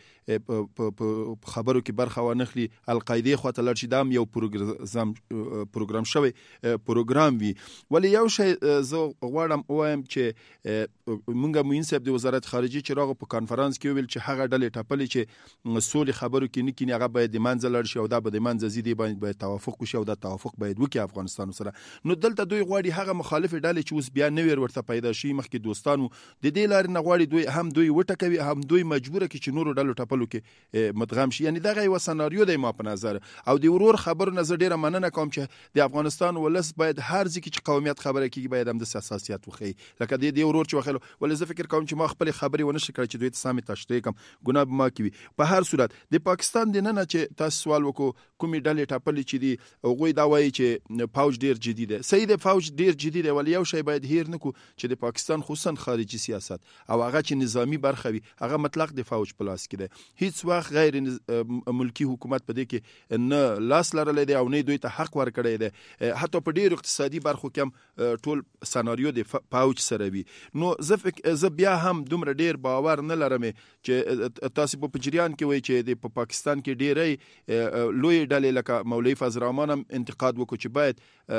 په خبرو کې برخه وانخلي القاعدې خواته لاړ شي دا هم یو پروګرام شوی پروګرام وي. ولې یو شی زه غواړم ووایم چې مونږ معین صاحب د وزارت خارجي چې راغو په کانفرانس کې وویل چې هغه ډلې ټپلې چې سولې خبرو کې نه کیني هغه باید د منځه لاړ شي او دا به د منځه ځي، دی باید توافق وشي او دا توافق باید وکړي افغانستان سره. نو دلته دوی غواړي هغه مخالفې ډلې چې اوس بیا نوی ورته پیدا شي مخکې دوستانو د دې لارې نه غواړي دوی هم دوی وټکوي هم دوی مجبوره کړي چې نورو ډلو ټپلو کې مدغم شي. یعنی دغه یو سناریو دی ما په نظر. او د ورور خبرو نظر ډیره مننه کوم چې د افغانستان ولس باید هر ځکه چې قومیت خبره کیږي باید هم د اساسیات وخی لکه د دې ورور چې وخلو. ولې زه فکر کوم چې ما خپل خبرې ونه شکړ چې دوی ته سمې تشریح کوم ګناه به ما کوي. په هر صورت د پاکستان د نن چې تاسو سوال وکړو کومې ډلې ټپلې چې دي هغوی دا وایي چې فوج ډیر جدي دی. صحیح دی فوج ډیر جدي دی، ولې یو شی باید هیر نه کړو چې د پاکستان خصوصا خارجي سیاست او هغه چې نظامی برخه وي هغه مطلق د فوج په لاس کې دی. هیڅ وخت غیر ملکی حکومت په دې کې نه لاس لرلی دی او نه دوی ته حق ورکړی دی. حتی په ډېرو اقتصادي برخو کې هم ټول سناریو د فوج سره وي. نو زه بیا هم دومره ډېر باور نه لرم چې تاسو په جریان کې وایي چې د پاکستان کې ډېری لوی ډلې لکه مولوي فضل الرحمن هم انتقاد وکړو چې باید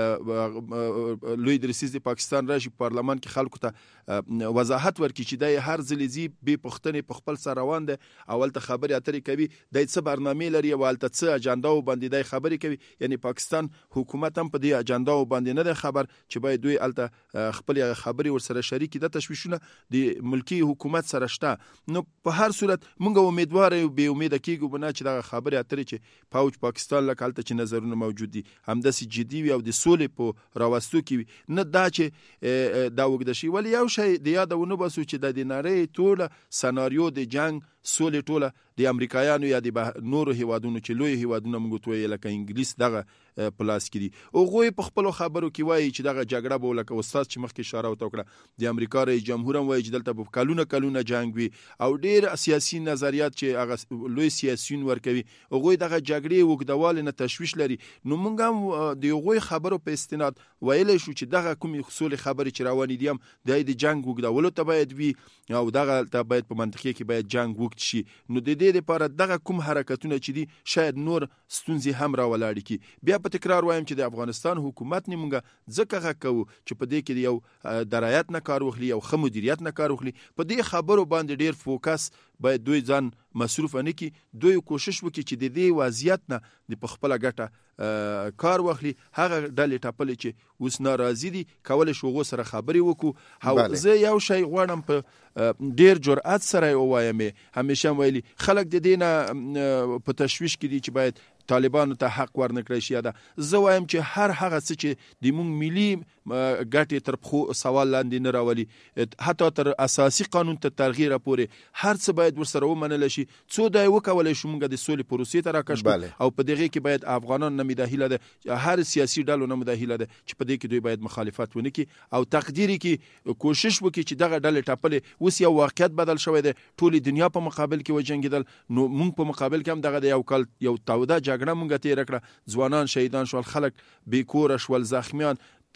لوی درسیز د پاکستان راشي پارلمان کې خلکو ته وضاحت ورکړي چې دا هر ځل ځي بې پوښتنې په خپل سر روان دی او هلته خبرې اترې کوي دی څه برنامې لري او هلته څه اجنډاو باندې دی خبرې کوي. یعنی پاکستان حکومت هم په دې اجنډاو باندې نه دی خبر چې باید دوی هلته خپلې خبرې ورسره شریکي. د تشویشونه د ملکي حکومت سره شته. نو په هر صورت موږ امیدواره یو بې امیده کېږو به نه چې دغه خبرې اترې چې فوج پاکستان لکه هلته چې نظرونه موجود دي همداسې جدي وي او د سولې په راوستو کې وي، نه دا چې دا اوږده شي. ولې یو شی د یاده ونه باسو چې د دې نړۍ ټوله سناریو د جنګ سولې ټوله د امریکایانو یا د نورو هیوادونو چې لوی هیوادونه موږ توي لکه انګلیس دغه پلاس کې دي. هغوی په خپل خبرو کې وایي چې دغه جګړه به لکه استاد چې مخکې اشاره وکړه د امریکا رئیس جمهور هم وایي چې دلته به کلونه کلونه جنگ وي او ډېر سیاسي نظریات چې هغه لوی سیاسيون ورکوي هغوی دغه جګړې وګدوال نه تشویش لري. نو موږ هم د هغوی خبرو په استناد ویلی شو چې دغه کومې اصول خبرې چې روانې دي هم د جنگ وګدولو ته باید وي او دغه ته باید په منطقه کې باید جنگ وکړي شي. نو د دې لپاره دغه کوم حرکتونه چې دي شاید نور ستونزې هم راولاړي کی. بیا په تکرار وایم چې د افغانستان حکومت نیمګه ځکه غکو چې په دې کې یو درایت نه کار واخلي او ښه مدیریت نه کار واخلي په دې خبرو باندې ډیر فوکس باید دوی ځان مصروف نه کی. دوی کوشش وکړي چې د دې وضعیت نه د خپل ګټه کار واخلي. هغه ډلې ټاپلې چې اوس ناراضي دي کولای شو غو سره خبرې وکړو. او زه یو شی غواړم په ډیر جرأت سره وایم، همیشه ویلي خلک د دینه په تشویش کې دي چې باید طالبانو ته حق ورنکړی شي. دا زه وایم چې هر هغه څه چې د مونږ ملي ګټې تر پخو سوال لاندې نه راولي، حتی تر اساسي قانون ته تغییر پورې هر څه باید ورسره ومنل شي. څو دا وکولای شو مونږ د سولې پروسې ته راکش او په دغه کې باید افغانان نه مداخله ده، هر سیاسي ډلو نه مداخله ده چې په دې کې دوی باید مخالفت ونه کړي او تقديري کې کوشش وکړي چې دغه ډلې ټاپلې اوس یو واقعیت بدل شوی دی، ټولې دنیا په مقابل کې وجنګیدل. نو مونږ په مقابل کې هم دغه یو کال یو توده جګړه مونږ تیر کړه، ځوانان شهیدان شول، خلک بې کوره شول، زخمیان.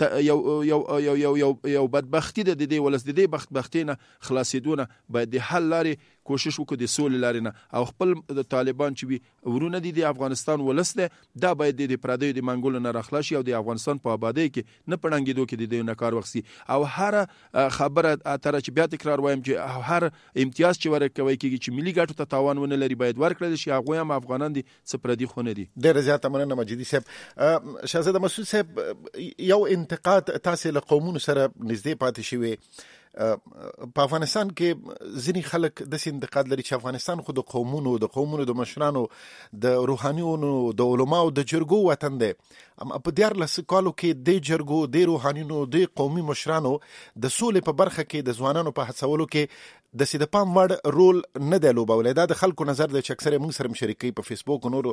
یو یو یو یو یو یو بدبختی ده د دې ولس د دې بدبختی نه خلاصېدونه باید د حل لارې کوشش وکړو، د سولې لارې نه. او خپل د طالبان چې وي ورونه دي د افغانستان ولس ده، دا باید د پردیو د منګولو نه راخلاص شي او د افغانستان په آبادی کې نه پړنګېدو کې د دې نه کار واخلي. او هر خبره اتره چې بیا تکرار وایم چې هر امتیاز چې ورکوي کېږي چې ملي ګټو ته تاوان ونه لري باید ورکړل شي. هغه هم افغانان دي څه پردي خو نه دي. ډېر زیات مننه مجیدي صاحب. شهزاده مسعود صاحب، یو انتقاد تاسو له قومونو سره نږدې پاتې شوی. په افغانستان کې ځینې خلک د انتقاد لري چې افغانستان خو د قومونو د قومونو د مشرانو د روحانيونو د علماو د جرګو وطن دی. اما په دیارلس کالو کې د جرګو د روحانيونو د قومي مشرانو د سولې په برخه کې د ځوانانو په هڅولو کې د سید پام وړ رول نه دی لوبولی. دا د خلکو نظر دی چې اکثر موږ سره مشارکي په فیسبوک او نورو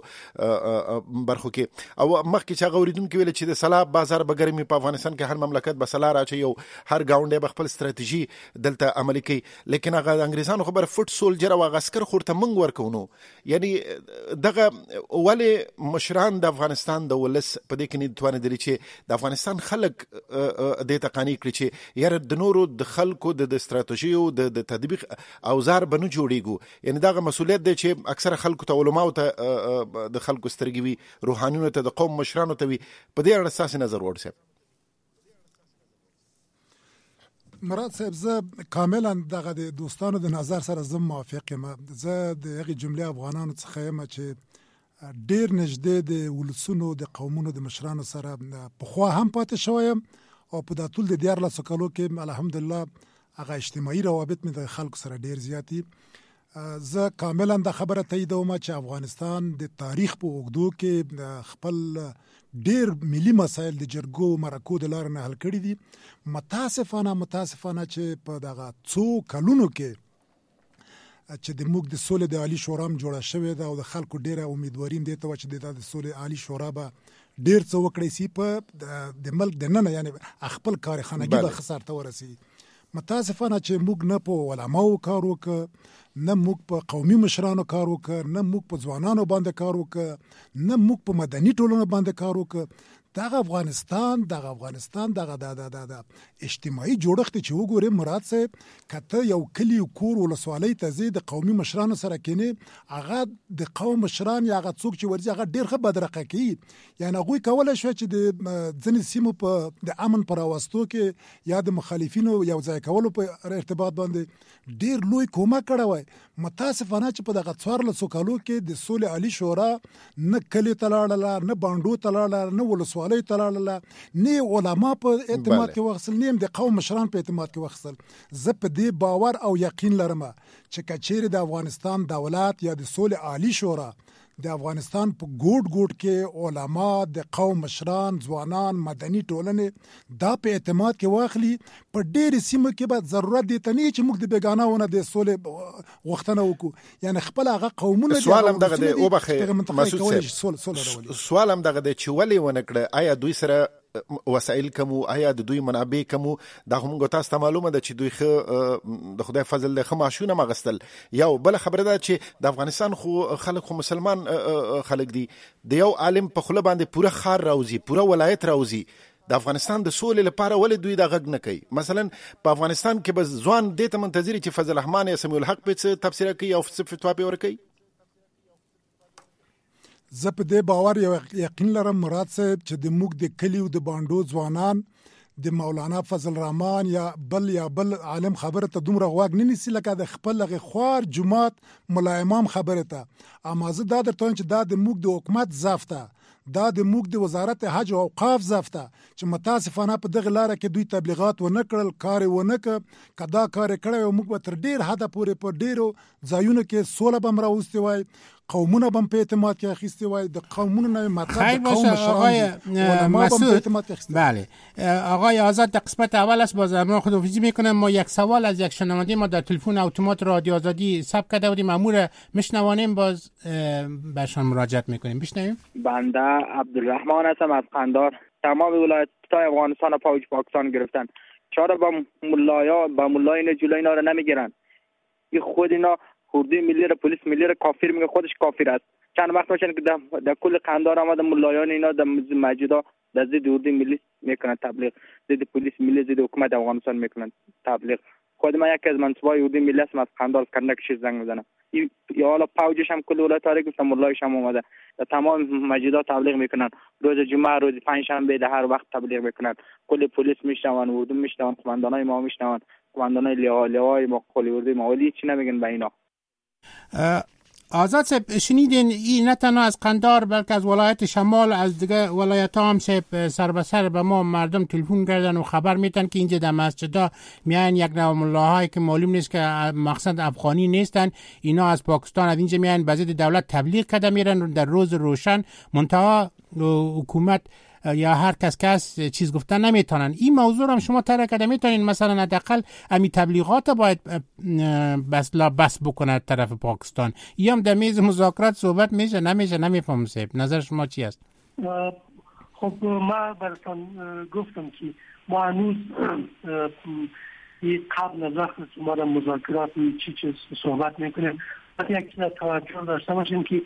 برخو کې. او مخکې چې هغه اوریدونکو ویل چې د سلا بازار بګرمي په افغانستان کې هر مملکت به سلا راچي او هر گاونډي به خپل ستراتیژي دلته عملي کوي. لیکن هغه انګریزانو خبر فوت سولجر او عسكر خورته منګ ورکونو. یعنی دغه ولی مشران د افغانستان د ولس په دې کې نه توانه دي چې د افغانستان خلک د تقانی کړی چې یاره د نورو د خلکو د ستراتیژي او د تدبیر اوزار بنو جوړیږي. یعنی دغه مسولیت دی چې اکثر خلکو ته علماو ته د خلکو سترګې وي، روحانيونو ته د قوم مشرانو ته وي. په دې اړه اساس نظر ور صاحب. مراد صاحب، زه کاملا دغه د دوستانو د نظر سره زم موافق یم. زه د هغې جملې افغانانو څخه یم چې ډېر نږدې د ولسونو د قومونو د مشرانو سره پخوا هم پاتې شوی یم او په دا ټول د دیارلسو کالو کې الحمدلله هغه اجتماعي روابط مې د خلکو سره ډېر زیات دي. زه کاملا دا خبره تاییدوم چې افغانستان د تاریخ په اوږدو کې خپل ډېر ملي مسایل د جرګو مرکو د لارې نه حل کړي دي. متاسفانه متاسفانه چې په دغه څو کلونو کې چې د موږ د سولې د عالی شورا هم جوړه شوې ده او د خلکو ډېره امیدواریم دی ته و چې د سولې عالی شورا به ډېر څه وکړی سي په د ملک دننه، یعنی خپل کارخانګي به ښه سرته ورسي. متاسفانه چې موږ نه په علماو کار وکړو، نه موږ په قومي مشرانو کار وکړو، نه موږ په ځوانانو باندې کار وکړو، نه موږ په مدني ټولنو باندې کار وکړو. دغه افغانستان دغه افغانستان دغه د د د اجتماعي جوړښت چې وګورې مراد صاحب، کته یو کلی کور ولسوالۍ ته ځې د قومي مشرانو سره کینې، هغه د قوم مشران یا هغه څوک چې ورځي هغه ډېر ښه بدرقه کوي. یعنی هغوی کولی شوی چې د ځینې سیمو په د امن په راوستو کې یا د مخالفینو یو ځای کولو په ارتباط باندې ډېر لوی کومک کړی وای. متاسفانه چې په دغه څوارلسو کالو کې د سولې عالي شورا نه کلي ته لاړله، نه بانډو ته لاړله، نه ولسوالۍ ته لاړله، نه علما په اعتماد کې واخیستل، نه هم د قوم مشران په اعتماد کې واخیستل. زه په دې باور او یقین لرم چې که چیرې د افغانستان دولت یا د سولې عالي شورا د افغانستان په ګوټ ګوټ کې علما د قوم مشران ځوانان مدني ټولنې دا په اعتماد کې واخلي په ډېر سیمه کې به ضرورت دي ته نه چې موږ د بیگانهونه د سولې غوښتنه وکړو یعنی خپل هغه قومونه سوال هم دغه دی او بخې مسعود صاحب سوال هم دغه دی چې ولې ونه کړه آیا دوی سره وسایل کوم آیا د دوی منابع کوم دا هم تاسو ته معلومه ده چې دوی خو د خدای فضل له خماشونه مغستل یو بل خبره ده چې د افغانستان خو خلک خو مسلمان خلک دي د یو عالم په خله باندې پوره خار راوزی پوره ولایت راوزی د افغانستان د سولې لپاره ولې دوی دا غږ نه کوي مثلا په افغانستان کې بس ځوان د ته منتظر چې فضل الرحمن یا سمیع الحق په څه تفسیر کوي او څه فتوا به ورکوي زه په دې باور یو یقین لرم مراد صاحب چې د موږ د کلیو د باندو ځوانان د مولانا فضل الرحمن یا بل یا بل عالم خبره ته دومره غوږ نه نیسي لکه د خپل هغې خوار جومات ملا امام خبره ته اما زه دا درته وایم چې دا د موږ د حکومت ضعف ته دا د موږ د وزارت حج او اوقاف ضعف ته چې متاسفانه په دغه لاره کې دوی تبلیغات ونه کړل کار ونه کړ کدا کار کړی او موږ به تر ډیر حده پورې په ډیرو ځایونو کې سوله به راوستي وای قومونه به په اعتماد کې اخیستي وای د قومونو نه مطلب قوم آقای مسعود بله آقای آزاد در قسمت اول است باز ما خداحافظی میکنم ما یک سوال از یک شنونده ما در تلفن اتومات رادیو آزادی ثبت کرده بودیم مأمور میشنوانیم باز بهشان مراجعت میکنیم بشنویم بنده عبدالرحمن هستم از قندار تمام ولایت‌های افغانستان فوج پاکستان گرفتن چرا با ملایا با ملای اینا جلوی اینا رو نمیگیرن این خود اینا اردوی ملی را پلیس ملی را کافر میگه خودش کافر است چند وقت میشن که در, در کل قندار آمده ملایان اینا در مسجدها در ضد اردوی ملی میکنن تبلیغ ضد پلیس ملی ضد حکومت افغانستان میکنن تبلیغ خود من یکی از منصبای اردوی ملی هستم از قندار کندک شیر زنگ میزنم یا حالا پوجش هم کل ولایت ها گفتم ملایش هم اومده در تمام مسجدها تبلیغ میکنن روز جمعه روز پنجشنبه در هر وقت تبلیغ میکنن کل پلیس میشنون اردو میشنون قماندانای ما میشنون قماندانای لواهای ما کل اردوی ما ولی چی نمیگن به اینا آزاد صاحب شنیدین این نه تنها از قندار بلکه از ولایت شمال از دیگه ولایت ها هم صاحب سر به سر به ما مردم تلفن کردن و خبر میتن که اینجا در مسجدها میان یک نوع ملاهایی که معلوم نیست که مقصد افغانی نیستن اینا از پاکستان از اینجا میان به ضد دولت تبلیغ کرده میرن در روز روشن منتها حکومت یا هر کس کس چیز گفتن نمیتونن این موضوع هم شما طرح کرده میتونین مثلا حداقل امی تبلیغات باید بس لا بس بکنه طرف پاکستان یا هم در میز مذاکرات صحبت میشه نمیشه نمیفهم صاحب نظر شما چی است؟ خب ما براتون گفتم که ما هنوز قبل از وقت ما در مذاکرات چی چیز صحبت میکنیم وقتی یک چیز توجه داشته باشیم که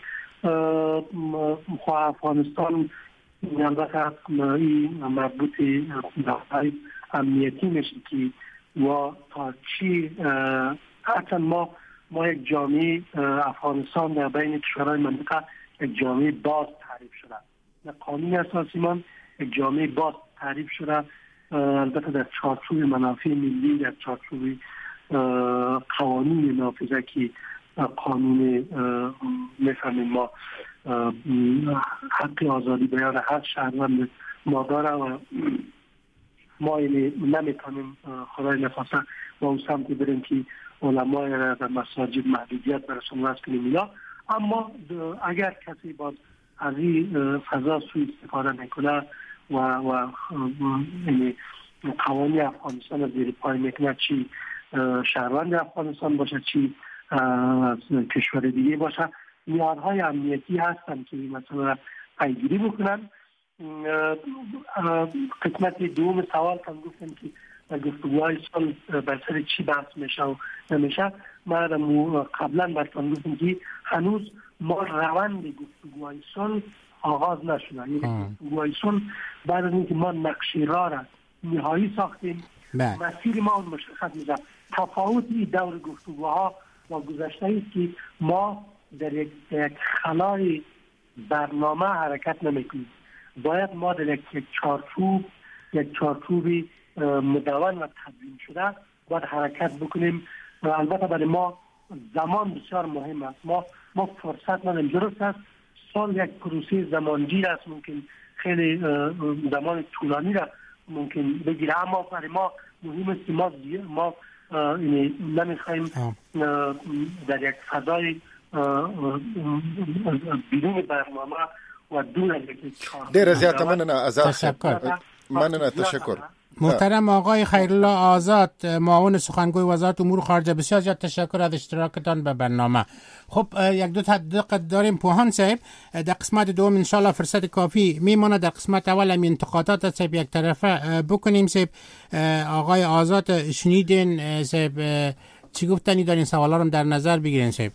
افغانستان البته این مربوط به امنیتی میشه که و تا چی حتی ما ما یک جامعه افغانستان در بین کشورهای منطقه یک جامعه باز تعریف شده در قانون اساسی ما یک جامعه باز تعریف شده البته در چارچوب منافع ملی در چارچوب قوانین نافذه که قانون میفهمیم ما حق آزادی بیان هر شهروند ما داره و ما نمیتونیم خدای نخواسته با اون سمتی بریم که علمای را در مساجد محدودیت برسون رست کنیم یا اما اگر کسی باز از این فضا سوء استفاده میکنه و و قوانین افغانستان از زیر پای میکنه چی شهروند افغانستان باشه چی از کشور دیگه باشه معیارهای امنیتی هستن که مثلا پیگیری بکنن قسمت دوم سوال هم گفتم که گفتگوهای صلح بر سر چی بحث میشه و نمیشه ما قبلا براتون گفتم که هنوز ما روند گفتگوهای صلح آغاز نشده یعنی گفتگوهای صلح بعد از اینکه ما نقشه راه را نهایی ساختیم مسیر ما اون مشخص میشه تفاوت این دور گفتگوها با گذشته است که ما در یک, یک خلای برنامه حرکت نمیکنیم باید ما در یک, یک چارچوب یک چارچوبی مدون و تدوین شده باید حرکت بکنیم و البته برای ما زمان بسیار مهم است ما ما فرصت نداریم درست است سال یک پروسه زمانگیر است ممکن خیلی زمان طولانی را ممکن بگیره اما برای ما مهم است که ما ما نمیخوایم در یک فضای بیرون برنامه و دون چهار دیر زیادت مننه آزاد تشکر مننه تشکر محترم آقای خیرالله آزاد، معاون سخنگوی وزارت امور خارجه، بسیار زیاد تشکر از اشتراکتان به برنامه. خب یک دو تا دقیقه داریم پوهان صاحب، در قسمت دوم انشالله فرصت کافی میمونه. در قسمت اول هم انتقادات صاحب یک طرفه بکنیم. صاحب آقای آزاد شنیدین صاحب چی گفتنی دارین؟ سوالا رو در نظر بگیرین صاحب.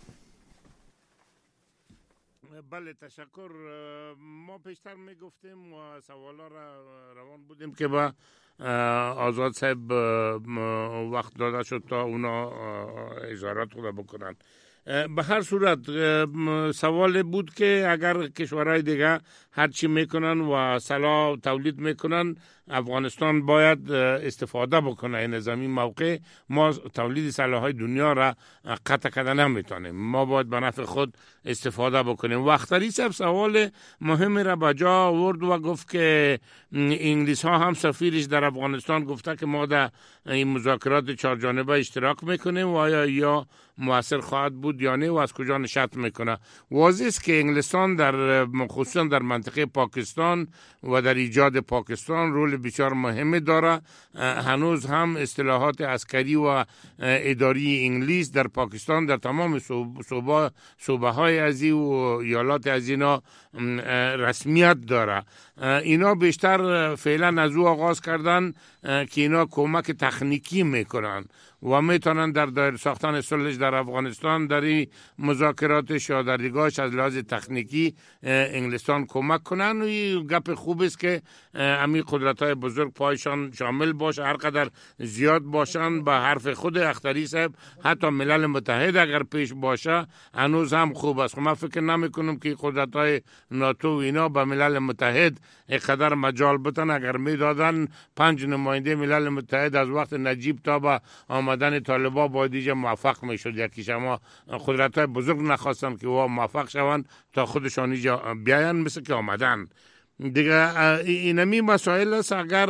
بله تشکر. ما پیشتر می گفتیم و سوالا را روان بودیم که با آزاد صاحب وقت داده شد تا اونا اشارات خود بکنن. به هر صورت سوال بود که اگر کشورهای دیگه هر چی میکنن و سلاح تولید میکنن، افغانستان باید استفاده بکنه این زمین موقع. ما تولید سلاح‌های دنیا را قطع کردن نمیتونیم، ما باید به نفع خود استفاده بکنیم. وقتری صاحب سوال مهم را به جا آورد و گفت که انگلیس ها هم سفیرش در افغانستان گفته که ما در این مذاکرات چهار جانبه اشتراک میکنیم و آیا یا مؤثر خواهد بود یا نه و از کجا نشأت میکنه. واضح است که انگلستان در خصوصا در منطقه پاکستان و در ایجاد پاکستان رول بسیار مهمی داره. هنوز هم اصطلاحات عسکری و اداری انگلیس در پاکستان در تمام صوبه صوبه های ازی و ایالات از اینا رسمیت داره. اینا بیشتر فعلا از او آغاز کردن که اینا کمک تکنیکی میکنن و میتونن در دایر ساختن صلح در افغانستان در این مذاکراتش یا در دیگاهش از لحاظ تکنیکی انگلستان کمک کنن. و این گپ خوب است که امی قدرت های بزرگ پایشان شامل باشه، هر قدر زیاد باشن. به حرف خود اختری صاحب حتی ملل متحد اگر پیش باشه هنوز هم خوب است. من فکر نمی کنم که قدرت های ناتو و اینا به ملل متحد اقدر مجال بتن. اگر میدادن پنج نماینده ملل متحد از وقت نجیب تا به آمدن طالبا باید ایجا موفق میشد. یکی شما قدرت های بزرگ نخواستن که او موفق شوند تا خودشان ایجا بیاین، مثل که آمدن دیگه. اینمی مسائل است. اگر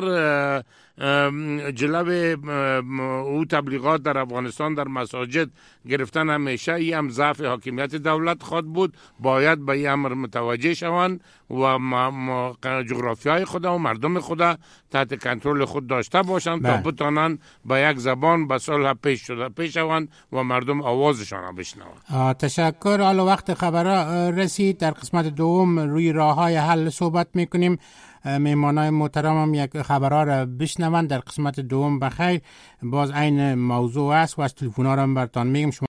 جلب او تبلیغات در افغانستان در مساجد گرفتن همیشه ای هم ضعف حاکمیت دولت خواهد بود. باید به این امر متوجه شوند و جغرافیای خدا و مردم خدا تحت کنترل خود داشته باشند تا بتانند با یک زبان به صلح پیش شده پیش شوند و مردم آوازشان بشنوند. تشکر. حالا وقت خبرها رسید. در قسمت دوم روی راه‌های حل صحبت میکنیم. مهمانای محترم هم یک خبرها را بشنوند. در قسمت دوم بخیر باز این موضوع است و از تلفن‌ها را براتون میگم.